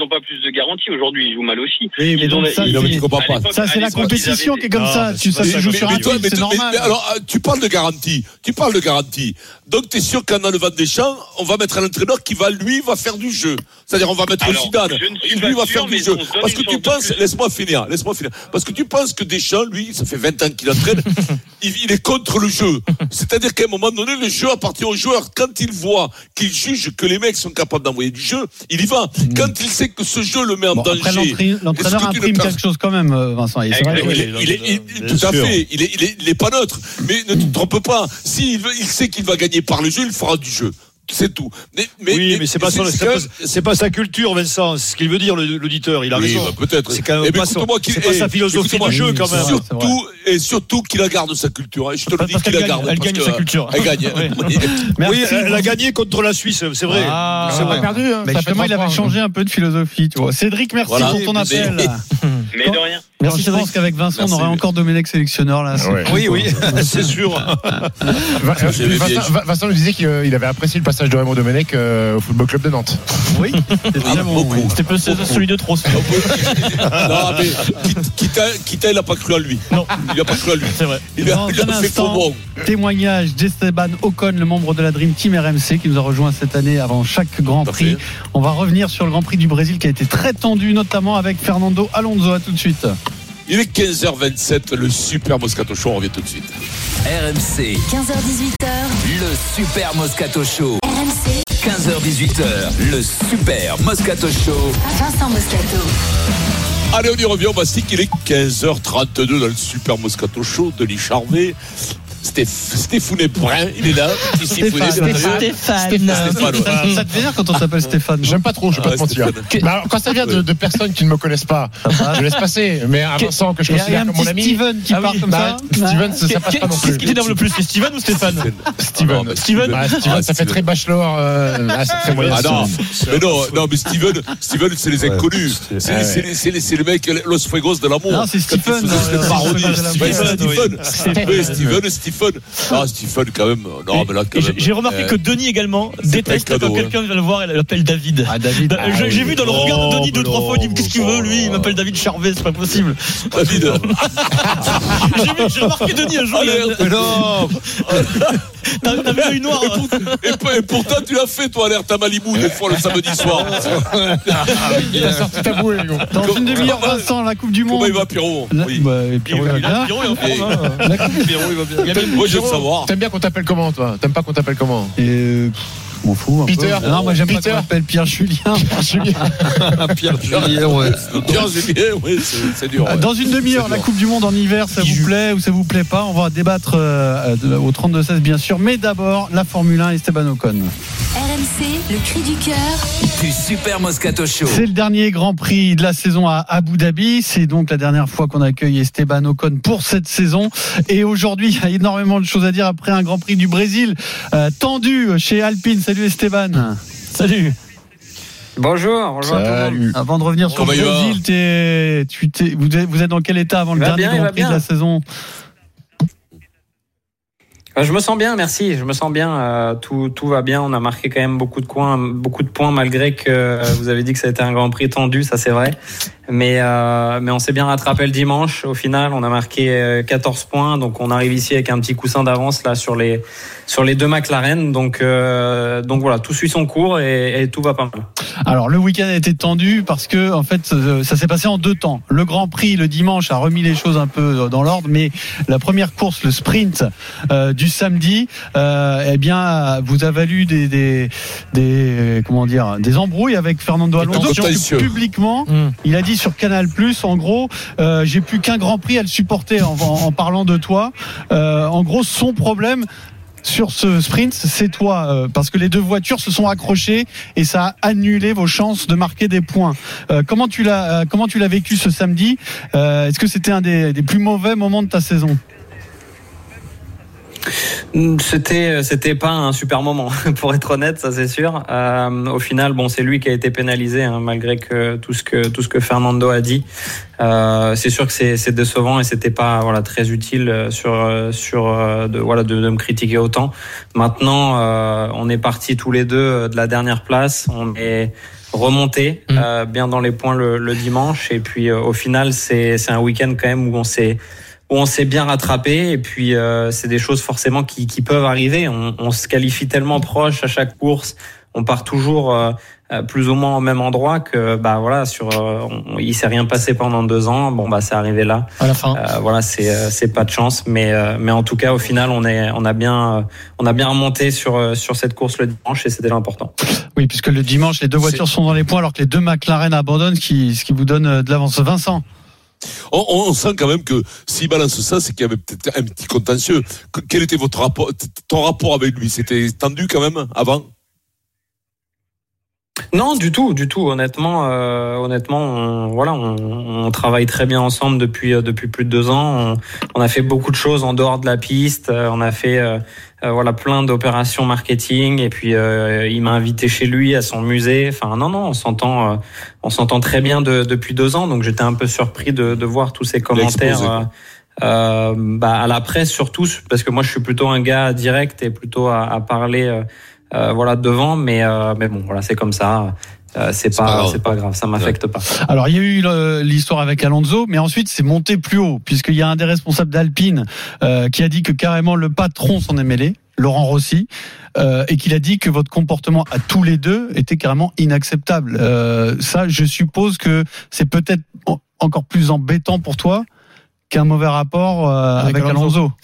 S14: ont pas plus de garantie aujourd'hui. Ils jouent mal aussi.
S4: Oui, mais
S14: ils
S4: donc
S14: ont,
S4: ça,
S14: ils,
S4: c'est,
S14: ils,
S4: pas. ça, c'est la compétition qui est comme non, ça. Tu sais, tu joues sur un truc, c'est normal.
S5: Mais, mais alors, tu parles de garantie. Tu parles de garantie. Donc, t'es sûr qu'en enlevant Deschamps, on va mettre un entraîneur qui va, lui, va faire du jeu. C'est-à-dire, on va mettre alors, Zidane. Lui va faire du jeu. Parce que tu penses, laisse-moi finir, laisse-moi finir. Parce que tu penses que Deschamps, lui, ça fait vingt ans qu'il entraîne, il, il est contre le jeu. C'est-à-dire qu'à un moment donné, le jeu appartient aux joueurs. Quand il voit qu'il juge que les mecs sont capables d'envoyer du jeu, il y va. Quand il sait que ce jeu le met en bon, danger.
S4: Après, l'entraîneur imprime quelque chose quand même, Vincent.
S5: Il, vrai, il, est, il, est, il, il tout à fait. Il est, il est, il est pas neutre. Mais ne te trompe pas. S'il veut, il sait qu'il va gagner par le jeu, il fera du jeu. C'est tout. Mais, mais,
S6: oui, mais, mais c'est pas, c'est, son, c'est, pas, c'est pas sa culture, Vincent. C'est ce qu'il veut dire, l'auditeur. Il a
S5: oui,
S6: raison.
S5: Bah, peut-être.
S6: C'est quand même pas, son, c'est pas sa philosophie de jeu, quand même.
S5: Surtout, et surtout qu'il a garde sa culture. Et je te le dis qu'il la garde.
S8: Elle gagne sa culture.
S5: Elle gagne.
S6: Oui, elle a gagné contre la Suisse, c'est vrai.
S8: Ah, c'est pas perdu.
S4: Mais justement, il avait changé un peu de philosophie, tu vois. Cédric, merci pour ton appel.
S14: Mais de rien.
S4: Merci. Je pense qu'avec Vincent, on aurait encore Domenech sélectionneur, là.
S6: Oui, oui, c'est sûr.
S7: Vincent nous disait qu'il avait apprécié le passage de Raymond Domenech au Football Club de Nantes.
S4: Oui, c'était très bon.
S8: C'était peu celui de trop.
S5: Non, mais Kita, il n'a pas cru à lui.
S8: Non,
S5: il n'a pas cru à lui.
S8: C'est vrai.
S5: Il a fait faux bon.
S4: Témoignage d'Esteban Ocon, le membre de la Dream Team R M C, qui nous a rejoint cette année avant chaque Grand Prix. On va revenir sur le Grand Prix du Brésil qui a été très tendu, notamment avec Fernando Alonso. À tout de suite.
S5: Il est quinze heures vingt-sept, le Super Moscato Show, on revient tout de suite.
S2: R M C, quinze heures dix-huit heures,
S3: le Super Moscato Show.
S2: R M C,
S3: quinze heures dix-huit heures, le Super Moscato Show.
S2: Vincent Moscato.
S5: Allez, on y revient, on va se dire qu'il est quinze heures trente-deux dans le Super Moscato Show. Denis Charvet. Stéphane Brun, il est là.
S4: Stéphane. Stéphane.
S8: Stéphane.
S4: Ça te fait rire quand on s'appelle Stéphane?
S7: J'aime pas trop, je vais pas te mentir. Bah, quand ça vient de, de personnes qui ne me connaissent pas, je laisse passer. Mais un Vincent que je considère comme mon ami.
S4: Steven qui ah parle oui. comme
S7: bah, ça. Steven, ça, ça passe pas non plus.
S8: Qu'est-ce qui t'énerve le plus, c'est Steven ou Stéphane?
S7: Steven.
S8: Ah, Steven,
S7: bah, Steven, ça fait très bachelor. Euh, là, c'est très moyen.
S5: Ah non, mais non, non, mais Steven, Steven, c'est les inconnus. C'est les mecs, Los Fuegos de l'amour.
S4: Non, c'est Stephen.
S5: Stephen, Stephen, Stephen. Ah, Stephen, quand même. Non, mais là, quand même.
S8: J'ai remarqué que Denis également déteste quand quelqu'un vient le voir et l'appelle David.
S4: Ah, David.
S8: Bah, ah, j'ai oui. vu dans le regard de Denis deux, trois fois, il dit qu'est-ce qu'il veut, lui? Il m'appelle David Charvet, c'est pas possible.
S5: David.
S8: j'ai, vu, j'ai remarqué Denis un jour.
S5: Alerte, non.
S8: T'as, t'as vu l'œil noir.
S5: Et, et, et pourtant, tu l'as fait, toi, alerte à Malibu, des fois, le samedi soir.
S7: Il a sorti ta bouée,
S4: Dans une demi-heure, Vincent, la Coupe du Monde.
S5: Comment il va, Pierrot?
S4: Oui. Bah, Pierrot, il va bien.
S8: Pierrot, il est en forme.
S4: La Coupe du Monde,
S5: il va bien. Moi, je veux savoir.
S7: T'aimes bien qu'on t'appelle comment, toi? T'aimes pas qu'on t'appelle comment?
S4: Et je m'en fous.
S7: Peter.
S4: Non, moi j'aime Peter. Pas qu'on m'appelle Pierre Julien.
S7: Pierre Julien.
S5: Pierre Julien, ouais. Pierre Julien, oui, c'est, c'est dur. Ouais.
S4: Dans une demi-heure, la Coupe du Monde en hiver, ça vous plaît ou ça vous plaît pas? On va débattre euh, au trente-deux seize, bien sûr. Mais d'abord, la Formule un, Esteban Ocon.
S2: R M C, le cri du cœur.
S3: Du Super Moscato Show.
S4: C'est le dernier Grand Prix de la saison à Abu Dhabi. C'est donc la dernière fois qu'on accueille Esteban Ocon pour cette saison. Et aujourd'hui, il y a énormément de choses à dire après un Grand Prix du Brésil euh, tendu chez Alpine. Salut Esteban.
S8: Salut.
S15: Bonjour, bonjour à tout le monde.
S4: Avant de revenir sur le Brésil, t'es, tu t'es, vous, êtes, vous êtes dans quel état avant le dernier bien, Grand Prix de la saison?
S15: Je me sens bien, merci. Je me sens bien. Euh, tout, tout va bien. On a marqué quand même beaucoup de points, beaucoup de points malgré que euh, vous avez dit que ça a été un Grand Prix tendu, ça c'est vrai. Mais, euh, mais on s'est bien rattrapé le dimanche. Au final, on a marqué quatorze points, donc on arrive ici avec un petit coussin d'avance là sur les sur les deux McLaren. Donc, euh, donc voilà, tout suit son cours et, et tout va pas mal.
S4: Alors le week-end a été tendu parce que en fait ça s'est passé en deux temps. Le Grand Prix le dimanche a remis les choses un peu dans l'ordre, mais la première course, le sprint euh, du samedi, euh, eh bien vous a valu des, des des comment dire des embrouilles avec Fernando Alonso publiquement. Mmh. Il a dit sur Canal Plus, en gros, euh, j'ai plus qu'un Grand Prix à le supporter en, en, en parlant de toi. Euh, en gros, son problème sur ce sprint, c'est toi, euh, parce que les deux voitures se sont accrochées et ça a annulé vos chances de marquer des points. Euh, comment tu l'as, euh, comment tu l'as vécu ce samedi? euh, Est-ce que c'était un des, des plus mauvais moments de ta saison?
S15: C'était, c'était pas un super moment, pour être honnête, ça c'est sûr. Euh, au final, bon, c'est lui qui a été pénalisé, hein, malgré que tout ce que tout ce que Fernando a dit. Euh, c'est sûr que c'est, c'est décevant et c'était pas voilà très utile sur sur de voilà de, de me critiquer autant. Maintenant, euh, on est partis tous les deux de la dernière place. On est remonté mmh. euh, bien dans les points le, le dimanche. Et puis euh, au final, c'est, c'est un week-end quand même où on s'est, où on s'est bien rattrapé. Et puis euh, c'est des choses forcément qui, qui peuvent arriver. On, on se qualifie tellement proche à chaque course. On part toujours euh, plus ou moins au même endroit que bah voilà sur euh, on, il s'est rien passé pendant deux ans. Bon bah c'est arrivé là
S12: à la fin.
S15: Euh, voilà c'est euh, c'est pas de chance, mais euh, mais en tout cas au final on est on a bien euh, on a bien remonté sur euh, sur cette course le dimanche et c'était l'important.
S4: Oui, puisque le dimanche les deux voitures c'est... sont dans les points alors que les deux McLaren abandonnent, ce qui ce qui vous donne de l'avance. Vincent.
S5: On, on sent quand même que s'il balance ça, c'est qu'il y avait peut-être un petit contentieux. Quel était votre rapport, ton rapport avec lui? C'était tendu quand même avant?
S15: Non, du tout, du tout. Honnêtement, euh, honnêtement, on, voilà, on, on travaille très bien ensemble depuis euh, depuis plus de deux ans. On, on a fait beaucoup de choses en dehors de la piste. Euh, on a fait euh, euh, voilà plein d'opérations marketing. Et puis euh, il m'a invité chez lui à son musée. Enfin, non, non, on s'entend, euh, on s'entend très bien de, depuis deux ans. Donc j'étais un peu surpris de, de voir tous ces commentaires. Euh, euh, bah, à la presse surtout, parce que moi je suis plutôt un gars direct et plutôt à, à parler. Euh, Euh, voilà devant, mais euh, mais bon voilà c'est comme ça, euh, c'est, c'est pas, pas c'est pas grave, ça m'affecte ouais. pas.
S4: Alors il y a eu le, l'histoire avec Alonso, mais ensuite c'est monté plus haut puisqu'il y a un des responsables d'Alpine euh, qui a dit que carrément le patron s'en est mêlé, Laurent Rossi, euh, et qu'il a dit que votre comportement à tous les deux était carrément inacceptable. Euh, ça, je suppose que c'est peut-être encore plus embêtant pour toi qu'un mauvais rapport euh, avec, avec Alonso. Alonso.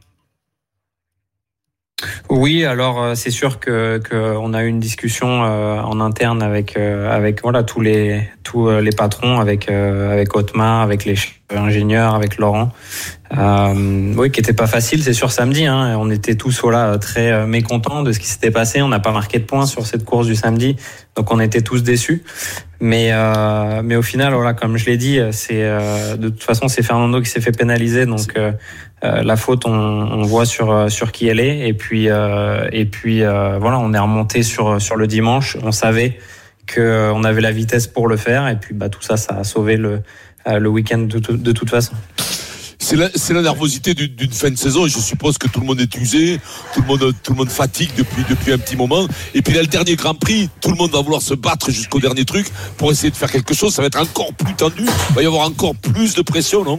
S15: Oui, alors c'est sûr que que on a eu une discussion euh, en interne avec euh, avec voilà tous les tous les patrons, avec euh, avec Otmar, avec les ingénieurs, avec Laurent. Euh, oui, qui était pas facile, c'est sûr samedi. Hein, on était tous voilà très mécontents de ce qui s'était passé. On n'a pas marqué de points sur cette course du samedi, donc on était tous déçus. Mais euh, mais au final, voilà, comme je l'ai dit, c'est euh, de toute façon c'est Fernando qui s'est fait pénaliser, donc euh, euh, la faute on, on voit sur sur qui elle est. Et puis euh, et puis euh, voilà, on est remonté sur sur le dimanche. On savait que on avait la vitesse pour le faire, et puis bah tout ça, ça a sauvé le euh, le week-end de, de toute façon.
S5: C'est la, c'est la nervosité d'une, d'une fin de saison. Je suppose que tout le monde est usé, tout le monde, tout le monde fatigue depuis, depuis un petit moment. Et puis là, le dernier Grand Prix, tout le monde va vouloir se battre jusqu'au dernier truc pour essayer de faire quelque chose. Ça va être encore plus tendu. Il va y avoir encore plus de pression, non?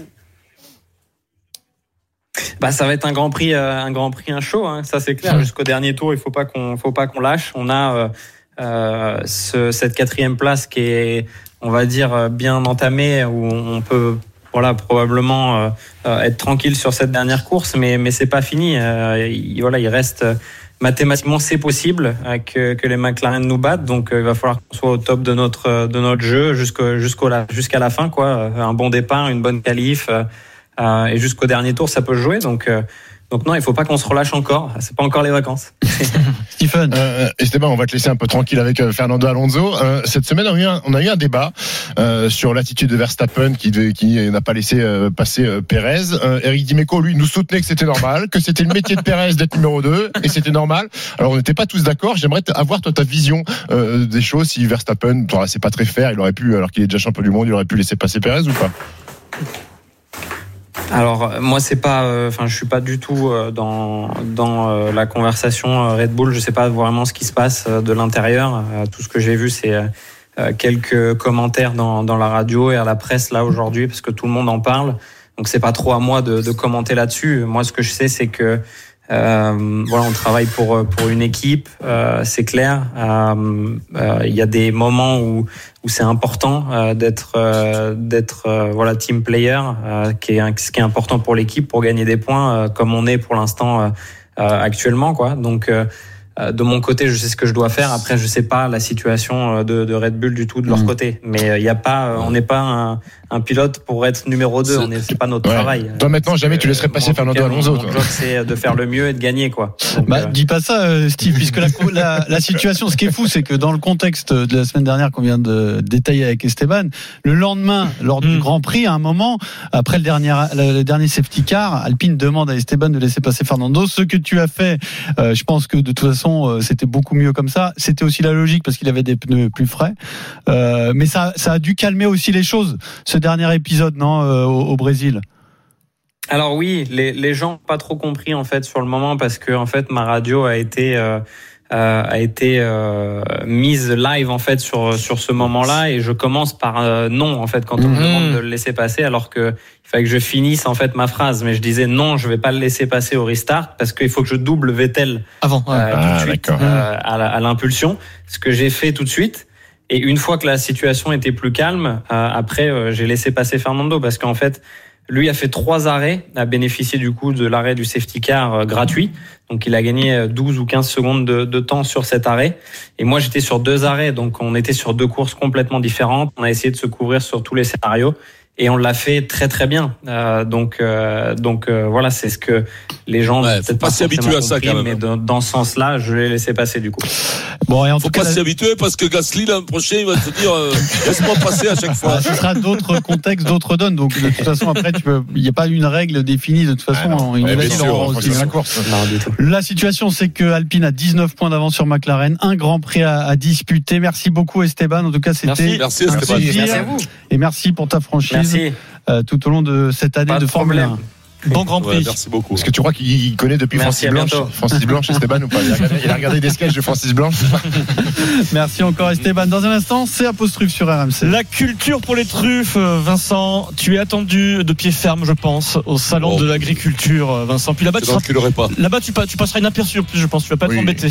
S15: Bah, ça va être un Grand Prix, euh, un Grand Prix, un show. Hein, ça c'est clair. Mmh. Jusqu'au dernier tour, il faut pas qu'on, faut pas qu'on lâche. On a euh, euh, ce, cette quatrième place qui est, on va dire, bien entamée, où on peut voilà probablement euh, être tranquille sur cette dernière course, mais mais c'est pas fini. Euh, il, voilà, il reste mathématiquement c'est possible euh, que que les McLaren nous battent, donc euh, il va falloir qu'on soit au top de notre de notre jeu jusqu'au jusqu'au la, jusqu'à la fin quoi. Un bon départ, une bonne qualif euh, et jusqu'au dernier tour ça peut jouer, donc euh, donc non, il faut pas qu'on se relâche encore. C'est pas encore les vacances.
S7: Stephen, euh, Esteban, on va te laisser un peu tranquille avec euh, Fernando Alonso. Euh, cette semaine, on a eu un, on a eu un débat euh, sur l'attitude de Verstappen qui, de, qui n'a pas laissé euh, passer euh, Pérez. Euh, Eric Dimeco, lui, nous soutenait que c'était normal, que c'était le métier de Pérez d'être numéro deux, et c'était normal. Alors, on n'était pas tous d'accord. J'aimerais avoir toi ta vision euh, des choses. Si Verstappen, c'est pas très fair, il aurait pu, alors qu'il est déjà champion du monde, il aurait pu laisser passer Pérez ou pas?
S15: Alors moi c'est pas, enfin euh, je suis pas du tout euh, dans dans euh, la conversation Red Bull. Je sais pas vraiment ce qui se passe euh, de l'intérieur. Euh, tout ce que j'ai vu c'est euh, quelques commentaires dans dans la radio et à la presse là aujourd'hui parce que tout le monde en parle. Donc c'est pas trop à moi de, de commenter là-dessus. Moi ce que je sais c'est que euh, voilà on travaille pour pour une équipe, euh, c'est clair. Il euh, euh, y a des moments où où c'est important euh, d'être euh, d'être euh, voilà team player, euh, qui est ce qui est important pour l'équipe pour gagner des points euh, comme on est pour l'instant euh, euh, actuellement quoi. Donc euh, de mon côté, je sais ce que je dois faire. Après, je sais pas la situation de, de Red Bull du tout de leur mmh. côté. Mais il y a pas, on n'est pas un, un pilote pour être numéro deux. On est, c'est pas notre ouais. travail.
S7: Toi maintenant, jamais tu laisserais passer Fernando Alonso.
S15: Mon job, c'est de faire le mieux et de gagner quoi. Donc,
S4: bah, euh... dis pas ça, Steve, puisque la, la, la situation, ce qui est fou, c'est que dans le contexte de la semaine dernière qu'on vient de détailler avec Esteban, le lendemain, lors mmh. du Grand Prix, à un moment, après le dernier, le dernier safety car, Alpine demande à Esteban de laisser passer Fernando. Ce que tu as fait, euh, je pense que de toute façon c'était beaucoup mieux comme ça. C'était aussi la logique parce qu'il avait des pneus plus frais. Euh, mais ça, ça a dû calmer aussi les choses, ce dernier épisode, non, euh, au, au Brésil.
S15: Alors oui, les, les gens n'ont pas trop compris en fait sur le moment parce que en fait ma radio a été euh, euh, a été euh, mise live en fait sur sur ce moment-là, et je commence par euh, non en fait quand on me demande de le laisser passer, alors que il fallait que je finisse en fait ma phrase, mais je disais non, je vais pas le laisser passer au restart parce qu'il faut que je double Vettel
S8: avant ouais.
S15: euh, tout
S8: ah,
S15: de suite euh, à, la, à l'impulsion, ce que j'ai fait tout de suite. Et une fois que la situation était plus calme, euh, après euh, j'ai laissé passer Fernando parce qu'en fait lui a fait trois arrêts, a bénéficié du coup de l'arrêt du safety car euh, gratuit. Donc il a gagné douze ou quinze secondes de, de temps sur cet arrêt. Et moi j'étais sur deux arrêts, donc on était sur deux courses complètement différentes. On a essayé de se couvrir sur tous les scénarios. Et on l'a fait très très bien. Euh, donc euh, donc euh, voilà, c'est ce que les gens
S5: ouais, peut-être pas s'y habituer à ça quand même.
S15: Mais dans, dans ce sens-là, je l'ai laissé passer du coup.
S4: Bon, et en
S5: faut
S4: tout
S5: pas
S4: cas,
S5: s'y habituer parce que Gasly l'an prochain il va te dire euh, laisse-moi passer à chaque fois.
S4: Ah, ce sera d'autres contextes, d'autres donnes. Donc de toute façon après, tu peux, il n'y a pas une règle définie de toute façon.
S5: Ah
S4: il
S5: ouais,
S4: va
S5: sûr,
S4: aussi la course. La situation, c'est que Alpine a dix-neuf points d'avance sur McLaren, un Grand Prix à, à disputer. Merci beaucoup Esteban. En tout cas, c'était
S5: merci, merci, Esteban.
S15: Merci à vous.
S4: Et merci pour ta franchise.
S15: Merci.
S4: Euh, tout au long de cette année
S15: pas
S4: de, de Formule un.
S8: Bon Grand Prix.
S5: Ouais, merci beaucoup.
S7: Est-ce que tu crois qu'il connaît depuis
S15: merci,
S7: Francis Blanche Francis Blanche, Esteban ou pas il a, regardé, il a regardé des sketchs de Francis Blanche.
S4: Merci encore Esteban. Dans un instant, c'est Apostrophe sur R M C.
S8: La culture pour les truffes, Vincent. Tu es attendu de pied ferme, je pense, au salon oh. de l'agriculture, Vincent. Puis là-bas, tu, seras,
S5: pas.
S8: là-bas tu, tu passeras inaperçu, je pense. Tu vas pas oui. t'embêter.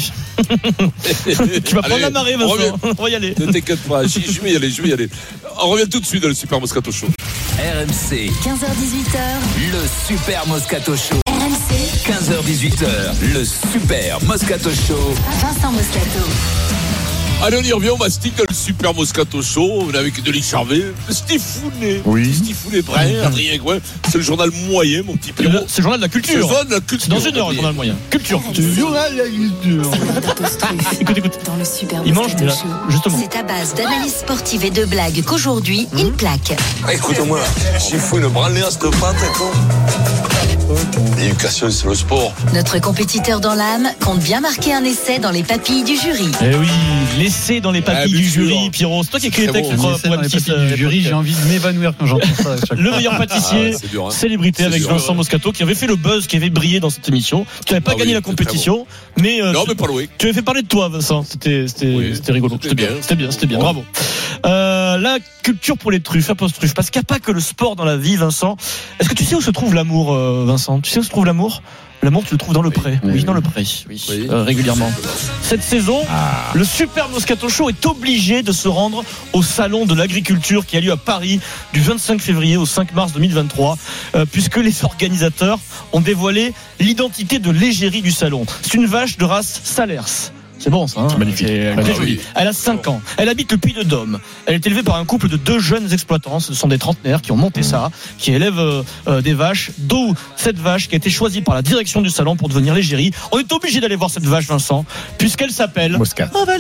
S8: Tu vas prendre la marée, Vincent. On, on va y aller.
S5: Ne t'inquiète pas, je, je vais y aller, je vais y aller. On revient tout de suite dans le Super Moscato Show.
S3: R M C.
S2: quinze heures dix-huit heures.
S3: Le Super Moscato Show.
S2: R M C.
S3: quinze heures dix-huit heures. Le Super Moscato Show.
S2: Vincent Moscato.
S5: Allez, on y revient, on mastique le Super Moscato Show. On est avec Denis Charvet, le Stifounet.
S7: Oui.
S5: Stifounet Brun, Adrien Gouin. C'est le journal moyen, mon petit Pierrot.
S8: C'est le journal de la culture.
S5: C'est le journal de la culture.
S8: Dans une heure, le journal moyen. Culture.
S4: C'est le journal de la culture.
S8: Écoute, écoute.
S2: Dans le Super
S8: Il mange, mais là, justement.
S2: C'est à base d'analyse sportive et de blagues qu'aujourd'hui, il plaque.
S16: Écoute-moi, s'il faut une branlée à cette patte, quoi. L'éducation, c'est le sport.
S2: Notre compétiteur dans l'âme compte bien marquer un essai dans les papilles du jury.
S8: Eh oui, l'essai dans les papilles ah, du jury, Pierrot. C'est toi qui écris les textes
S4: bon, pour M six du jury. J'ai envie de m'évanouir quand j'entends ça. À chaque
S8: le
S4: fois.
S8: meilleur pâtissier, ah, dur, hein. Célébrité c'est avec dur, Vincent ouais. Moscato, qui avait fait le buzz, qui avait brillé dans cette émission. Tu n'avais pas ah, gagné oui, la compétition, bon. mais, euh,
S5: non,
S8: tu,
S5: mais pas loin.
S8: Tu avais fait parler de toi, Vincent. C'était, c'était, oui, c'était rigolo. C'était bien, c'était bien, c'était bien.
S5: Bon.
S8: Bravo. Euh, la culture pour les truffes, apostrophe, parce qu'il n'y a pas que le sport dans la vie, Vincent. Est-ce que tu sais où se trouve l'amour, euh, Vincent? Tu sais où se trouve l'amour? L'amour, tu le trouves dans le pré. Oui, oui dans le pré. Oui, oui. Euh, régulièrement. Cette saison, ah. le Super Moscato Show est obligé de se rendre au salon de l'agriculture qui a lieu à Paris du vingt-cinq février au cinq mars deux mille vingt-trois, euh, puisque les organisateurs ont dévoilé l'identité de l'égérie du salon. C'est une vache de race Salers. C'est bon ça, hein
S7: c'est magnifique.
S8: C'est très joli. Elle a cinq ans. Elle habite le Puy de Dôme. Elle est élevée par un couple de deux jeunes exploitants. Ce sont des trentenaires qui ont monté ça, qui élèvent euh, euh, des vaches. D'où cette vache qui a été choisie par la direction du salon pour devenir l'égérie. On est obligé d'aller voir cette vache, Vincent, puisqu'elle s'appelle
S7: Moscat.
S8: Ovalie.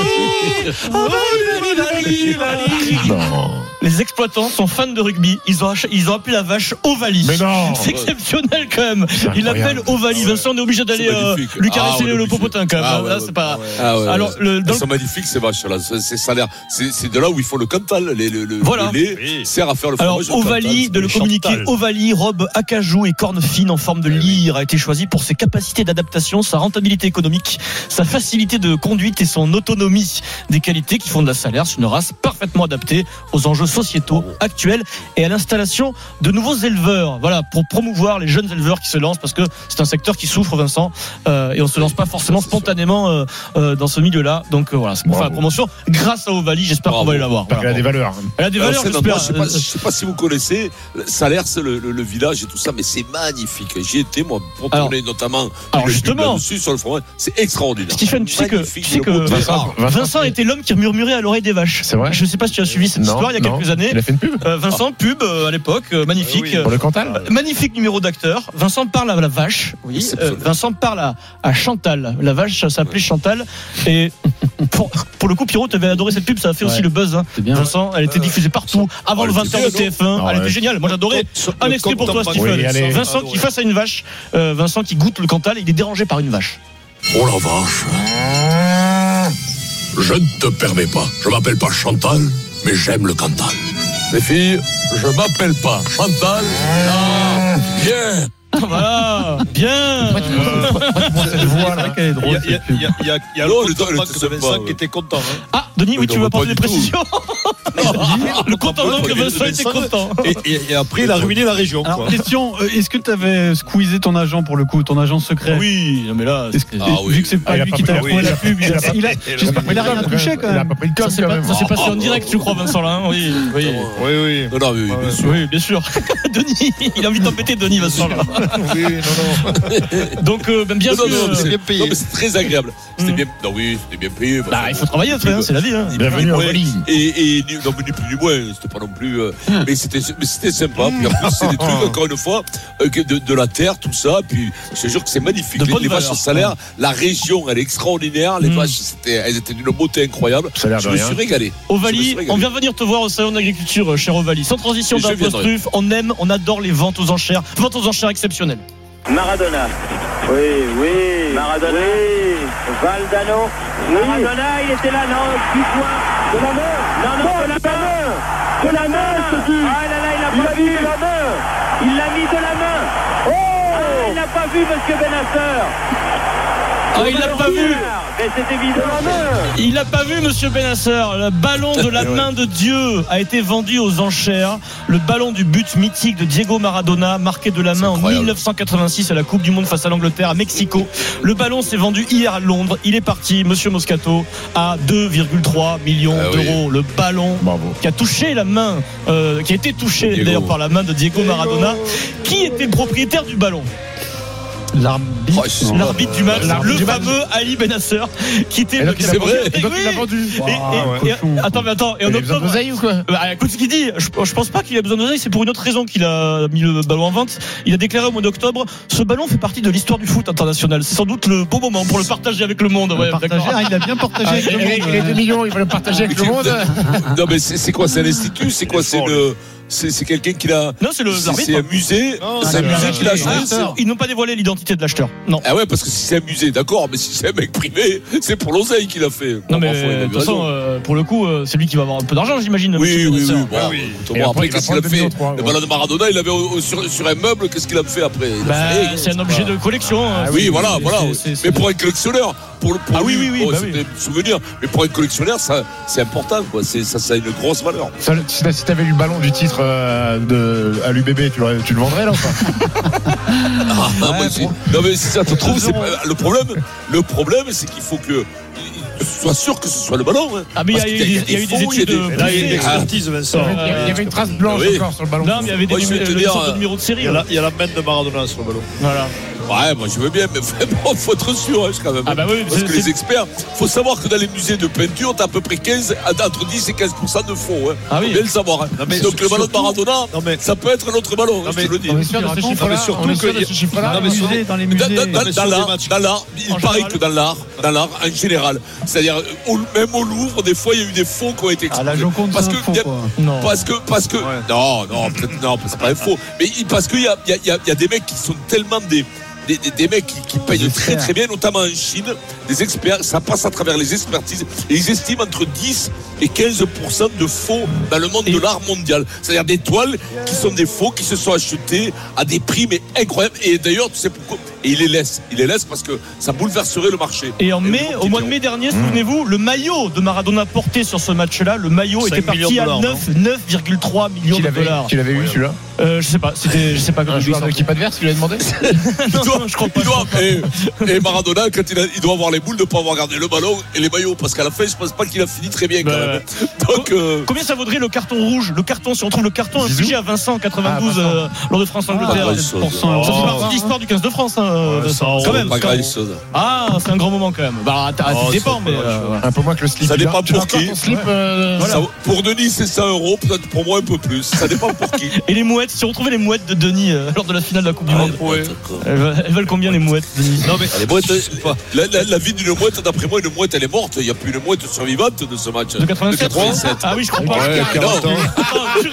S8: Ovalie, Ovalie. Non. Les exploitants sont fans de rugby. Ils ont ach- ils ont appelé la vache Ovalie.
S7: Mais non.
S8: C'est exceptionnel quand même. Ils l'appellent Ovalie. Vincent, on est obligé d'aller euh, lui caresser ah, ouais, le popotin quand même.
S5: Ah, ouais,
S8: là, c'est pas.
S5: Ah ouais,
S8: alors, le,
S5: elles sont magnifiques ces vaches là. C'est, c'est, ça l'air, c'est, c'est de là où ils font le Cantal. Les, le, le,
S8: voilà.
S5: le lait oui. sert à faire le
S8: fromage. Alors Ovalie, de le communiquer, Chantal. Ovalie, robe acajou et cornes fines en forme de lyre, a été choisi pour ses capacités d'adaptation, sa rentabilité économique, sa facilité de conduite et son autonomie. Des qualités qui font de la Salers une race parfaitement adaptée aux enjeux sociétaux actuels et à l'installation de nouveaux éleveurs. Voilà, pour promouvoir les jeunes éleveurs qui se lancent, parce que c'est un secteur qui souffre, Vincent, euh, et on se lance pas forcément spontanément euh, euh, dans ce milieu-là. Donc euh, voilà, c'est pour faire la promotion grâce à Ovalie. J'espère Bravo. qu'on va aller la voir.
S7: Voilà. Elle a des valeurs.
S8: Elle a des valeurs.
S5: Alors, j'espère. Je sais pas, je sais pas si vous connaissez Salers, le, le, le village et tout ça, mais c'est magnifique. J'y étais moi pour tourner notamment.
S8: Alors justement,
S5: dessus sur le fromage, c'est extraordinaire.
S8: Stephen, tu sais que, tu sais que Vincent, Vincent était l'homme qui murmurait à l'oreille des vaches.
S7: C'est vrai.
S8: Je sais pas si tu as suivi cette non, histoire il y a
S7: non.
S8: quelques années.
S7: Il a fait une pub.
S8: Euh, Vincent ah. pub euh, à l'époque, euh, magnifique.
S7: Ah oui, pour le Cantal.
S8: Euh, magnifique numéro d'acteur. Vincent parle à la vache. Oui. Euh, Vincent parle à, à Chantal. La vache s'appelait Chantal. Et pour, pour le coup, Pierrot, tu avais adoré cette pub. Ça a fait ouais. aussi le buzz. Hein. Bien, Vincent, elle était diffusée partout avant oh, le vingt heures de T F un. Non, elle ouais. était géniale. Moi, j'adorais. Un extrait pour toi, Stephen. Oui, Vincent qui face à une vache. Euh, Vincent qui goûte le Cantal. Il est dérangé par une vache.
S16: Oh la vache. Je ne te permets pas. Je m'appelle pas Chantal, mais j'aime le Cantal. Les filles, je m'appelle pas Chantal. Ah, bien.
S8: Voilà, bien.
S6: Cette voix là, qu'elle est drôle. Il y a, il y a, il y a, il y a
S5: non,
S6: le
S5: le, le,
S6: compte de Vincent qui était content. Hein.
S8: Ah, Denis, oui, tu veux apporter des précisions. Le compte en banque de Vincent était content.
S6: Et, et, et après, il a ruiné la région.
S4: Alors,
S6: quoi.
S4: question, est-ce que tu avais squeezé ton agent pour le coup, ton agent secret?
S8: Oui, mais là,
S4: que, ah, oui. vu que c'est pas lui qui t'a trouvé la pub, il a, il a, j'espère qu'il a rien touché quand même.
S7: Il a pas pris le com,
S8: ça, ça s'est passé en direct, tu crois, Vincent là? Oui, oui,
S6: oui, oui.
S5: Non, non, oui, bien sûr.
S8: Oui, bien sûr. Denis, il a envie d'embêter Denis, Vincent là.
S6: Oui, non, non.
S8: Donc, euh, ben, bien
S5: non,
S8: sûr.
S5: Non, non,
S6: c'est bien payé.
S5: Non, mais c'est très agréable. C'était bien. Non, oui, c'était bien payé.
S8: Bah, il faut travailler après, hein, c'est la vie. Hein.
S7: Bienvenue en Wallis.
S5: Et, et non, mais ni plus ni moins, c'était pas non plus. Euh, mais c'était, mais c'était sympa. Puis en plus, c'est des trucs encore une fois euh, de, de la terre, tout ça. Puis je te jure que c'est magnifique.
S8: De
S5: les les vaches
S8: valeur.
S5: au salaire, la région, elle est extraordinaire. Les mmh. vaches, c'était, elles étaient d'une beauté incroyable. Je me rien. suis régalé.
S8: Ovalie, on vient venir te voir au salon d'agriculture, cher Ovalie. Sans transition d'un post-truffe, on aime, on adore les ventes aux enchères. Ventes aux enchères exceptionnelles.
S17: Maradona. Oui, oui. Maradona. Oui. Valdano. Oui. Maradona, il était là, non, dix points. De la main. Non, non, de la main. De la main, je te dis. Ah là là, il l'a pas vu. De la main. Il l'a mis de la main. Oh. Ah, il n'a pas vu, monsieur Benasser.
S8: Ah, il l'a pas vu.
S17: Mais c'est évident.
S8: Il l'a pas vu, monsieur Benasser. Le ballon de la main de Dieu a été vendu aux enchères. Le ballon du but mythique de Diego Maradona, marqué de la main en mille neuf cent quatre-vingt-six à la Coupe du Monde face à l'Angleterre à Mexico. Le ballon s'est vendu hier à Londres. Il est parti, monsieur Moscato, à deux virgule trois millions ah, d'euros. Oui. Le ballon Bravo. qui a touché la main, euh, qui a été touché Diego. d'ailleurs par la main de Diego Maradona. Qui était le propriétaire du ballon? L'arbitre, oh, l'arbitre du match, l'arbitre le du fameux match. Ali Benasser, qui était
S7: et donc,
S8: le
S7: c'est vrai,
S8: et donc
S7: oui. il l'a vendu.
S8: Et, et, et, et, attends, mais attends, et en octobre,
S7: ou quoi
S8: bah, écoute ce qu'il dit. Je, je pense pas qu'il a besoin d'oseille. C'est pour une autre raison qu'il a mis le ballon en vente. Il a déclaré au mois d'octobre, ce ballon fait partie de l'histoire du foot international. C'est sans doute le bon moment pour le partager avec le monde. Ouais,
S4: partager, ah, il a bien partagé ah, avec le monde.
S7: Les deux millions, il va le partager avec le monde.
S5: Non, mais c'est, c'est quoi? C'est un institut? C'est quoi? C'est le. C'est, c'est quelqu'un qui l'a.
S8: Non, c'est le.
S5: C'est, c'est un musée. Non, c'est, c'est un musée qui l'a acheté.
S8: Ah, ils n'ont pas dévoilé l'identité de l'acheteur. Non.
S5: Ah ouais, parce que si c'est un musée, d'accord, mais si c'est un mec privé, c'est pour l'oseille qu'il a fait.
S8: Non, mais de toute façon, euh, pour le coup, euh, c'est lui qui va avoir un peu d'argent, j'imagine.
S5: Oui, oui, oui. Bon,
S7: oui.
S5: Bon, après, après qu'est-ce qu'il a fait? Le ballon de Maradona, il l'avait sur, sur un meuble. Qu'est-ce qu'il a fait après?
S8: Bah, c'est un objet de collection.
S5: Ah, oui, voilà, voilà. Mais pour un collectionneur, pour le pour
S8: ah oui, oui, oui.
S5: C'était un souvenir. Mais pour un collectionneur, ça, c'est important, quoi. C'est ça, ça a une grosse valeur.
S7: Si t'avais eu le ballon du titre de à l'U B B, tu, tu le vendrais là ou pas?
S5: ah, ouais, moi, c'est, non mais si ça te trouve, c'est pas, le problème. Le problème, c'est qu'il faut que sois sûr que ce soit le ballon. Hein.
S8: Ah mais il y, y, y, y a eu des études.
S6: De... Là, il y a une expertise, Vincent.
S7: Il y avait une trace blanche oui. encore sur le ballon.
S8: Non, mais il y avait des numéros de série.
S6: Il y a la main de Maradona sur le ballon.
S8: Voilà.
S5: Ouais, moi je veux bien, mais vraiment, faut être sûr hein, quand même.
S8: Ah bah oui,
S5: parce
S8: c'est,
S5: que
S8: c'est...
S5: les experts, faut savoir que dans les musées de peinture, t'as à peu près quinze, entre dix et quinze pour cent de faux. Hein.
S8: Ah oui.
S5: Faut bien le savoir. Hein. Non, mais donc le ballon de Maradona, non, mais... ça peut être un autre ballon, non, mais... je te le dis.
S7: On est sûr de ce chiffre-là.
S6: On est sûr de ce chiffre-là.
S4: Dans les musées.
S5: Dans l'art, dans l'art, il paraît que dans l'art, dans l'art en général, c'est-à-dire même au Louvre, des fois, il y a eu des faux qui ont été
S4: exposés. Ah la Joconde,
S5: parce que
S4: non.
S5: Parce que parce que non, non, peut-être non, c'est pas un faux. Mais parce qu'il y a il y a il y a des mecs qui sont tellement des Des, des, des mecs qui, qui payent très très bien, notamment en Chine, des experts, ça passe à travers les expertises, et ils estiment entre dix et quinze pour cent de faux dans le monde et de l'art mondial. C'est-à-dire des toiles qui sont des faux, qui se sont achetées à des prix mais incroyables. Et d'ailleurs, tu sais pourquoi? Et il les laisse, il les laisse parce que ça bouleverserait le marché.
S8: Et en et mai, au mois de mai dernier, mmh. souvenez-vous, le maillot de Maradona porté sur ce match-là, le maillot était parti à neuf virgule trois millions de dollars.
S7: Tu l'avais eu celui-là?
S8: Euh, je sais pas, c'était, je sais pas.
S7: Un joueur de l'équipe adverse, tu lui as demandé?
S8: non, non, je crois pas.
S5: Doit, et, et Maradona, quand il, a, il doit avoir les boules de ne pas avoir gardé le ballon et les maillots, parce qu'à la fin, je pense pas qu'il a fini très bien quand bah, même. Donc, euh...
S8: combien ça vaudrait le carton rouge? Le carton, si on trouve le carton infligé à Vincent en quatre-vingt-douze ah, euh, lors de France-Angleterre. Ah, ça fait partie de l'histoire du quinze de France, hein, ouais, Vincent. Quand même.
S5: Pas grave,
S8: ah, c'est un grand moment quand même. Bah, ça oh, dépend, mais euh,
S7: un peu moins que le slip.
S5: Ça dépend pour qui.
S8: Slip, euh,
S5: voilà. Ça, pour Denis, c'est cent euros. Peut-être pour moi un peu plus. Ça dépend pour qui.
S8: Et les mouettes, si on retrouvait les mouettes de Denis euh, lors de la finale de la Coupe du Monde, elles veulent combien les mouettes, Denis?
S5: Non mais les mouettes, la, la, la vie d'une mouette, d'après moi, une mouette, elle est morte. Il n'y a plus une mouette survivante de ce match.
S8: De quatre-vingt-sept. Ah oui, je comprends.
S7: Ouais, quarante ans.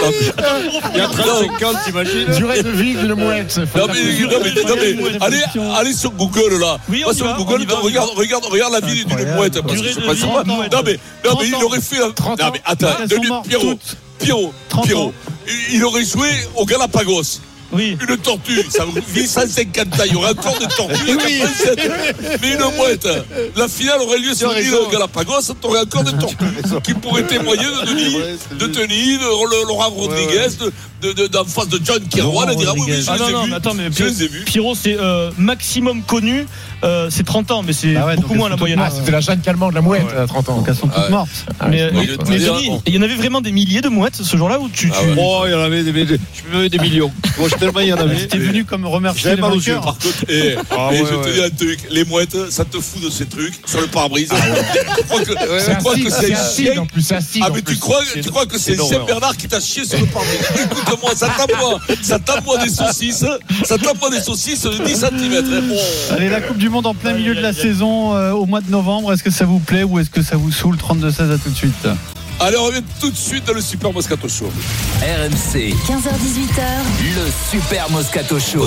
S6: Il y a trente-cinq ans, t'imagines?
S7: Durée de vie d'une mouette.
S5: Non mais, non mais, non mais allez, allez sur Google là.
S8: Oui,
S5: on sur va, Google, on regarde, regarde, regarde la vie d'une mouette. Parce que je sais pas. Non mais, non mais il aurait fait. Non mais attends, Pierrot, Pierrot, Pierrot, il aurait joué au Galapagos.
S8: Oui.
S5: Une tortue, ça vit cent cinquante ans. Il y aurait encore des tortues. Oui. Mais une mouette. La finale aurait lieu sur l'île Galapagos. Tu aurais encore des tortues qui pourraient témoigner de Denis, de Denis, de Laurent Rodriguez, de, de, d'en face de John Kirwan. Elle dira oui, oui, je
S8: ah
S5: les
S8: non,
S5: ai
S8: non,
S5: vus.
S8: mais attends, mais
S5: je les ai vus.
S8: Pierrot, c'est euh, maximum connu. Euh, c'est trente ans, mais c'est ah ouais, beaucoup moins la moyenne.
S7: Ah, c'était la Jeanne Calment de la mouette à trente ans.
S4: Donc elles sont toutes mortes.
S8: Ah, mais mais, mais Denis, il y en avait vraiment des milliers de mouettes ce jour-là où tu.
S6: Ah ouais. Oh, il y en avait des, des, des, des millions. Moi, tellement il y en avait.
S4: C'était venu comme remercier les vainqueurs.
S5: Par contre, et, ah, et ouais, je te ouais. dis un truc, les mouettes, ça te fout de ces trucs sur le pare-brise. Ah, ouais. Tu crois que, ouais, tu crois que c'est un chien en plus, Ah mais tu crois, tu crois que c'est Saint-Bernard qui t'a chié sur le pare-brise. Écoute-moi, ça t'envoie, ça t'envoie des saucisses, ça t'envoie des saucisses de dix centimètres. Bon.
S4: Allez, la Coupe du Monde en plein milieu de la saison euh, au mois de novembre, est-ce que ça vous plaît ou est-ce que ça vous saoule? Trente-deux seize, à tout de suite.
S5: Allez, on revient tout de suite dans le Super Moscato Show.
S3: R M C
S2: quinze heures dix-huit heures
S3: le Super Moscato Show.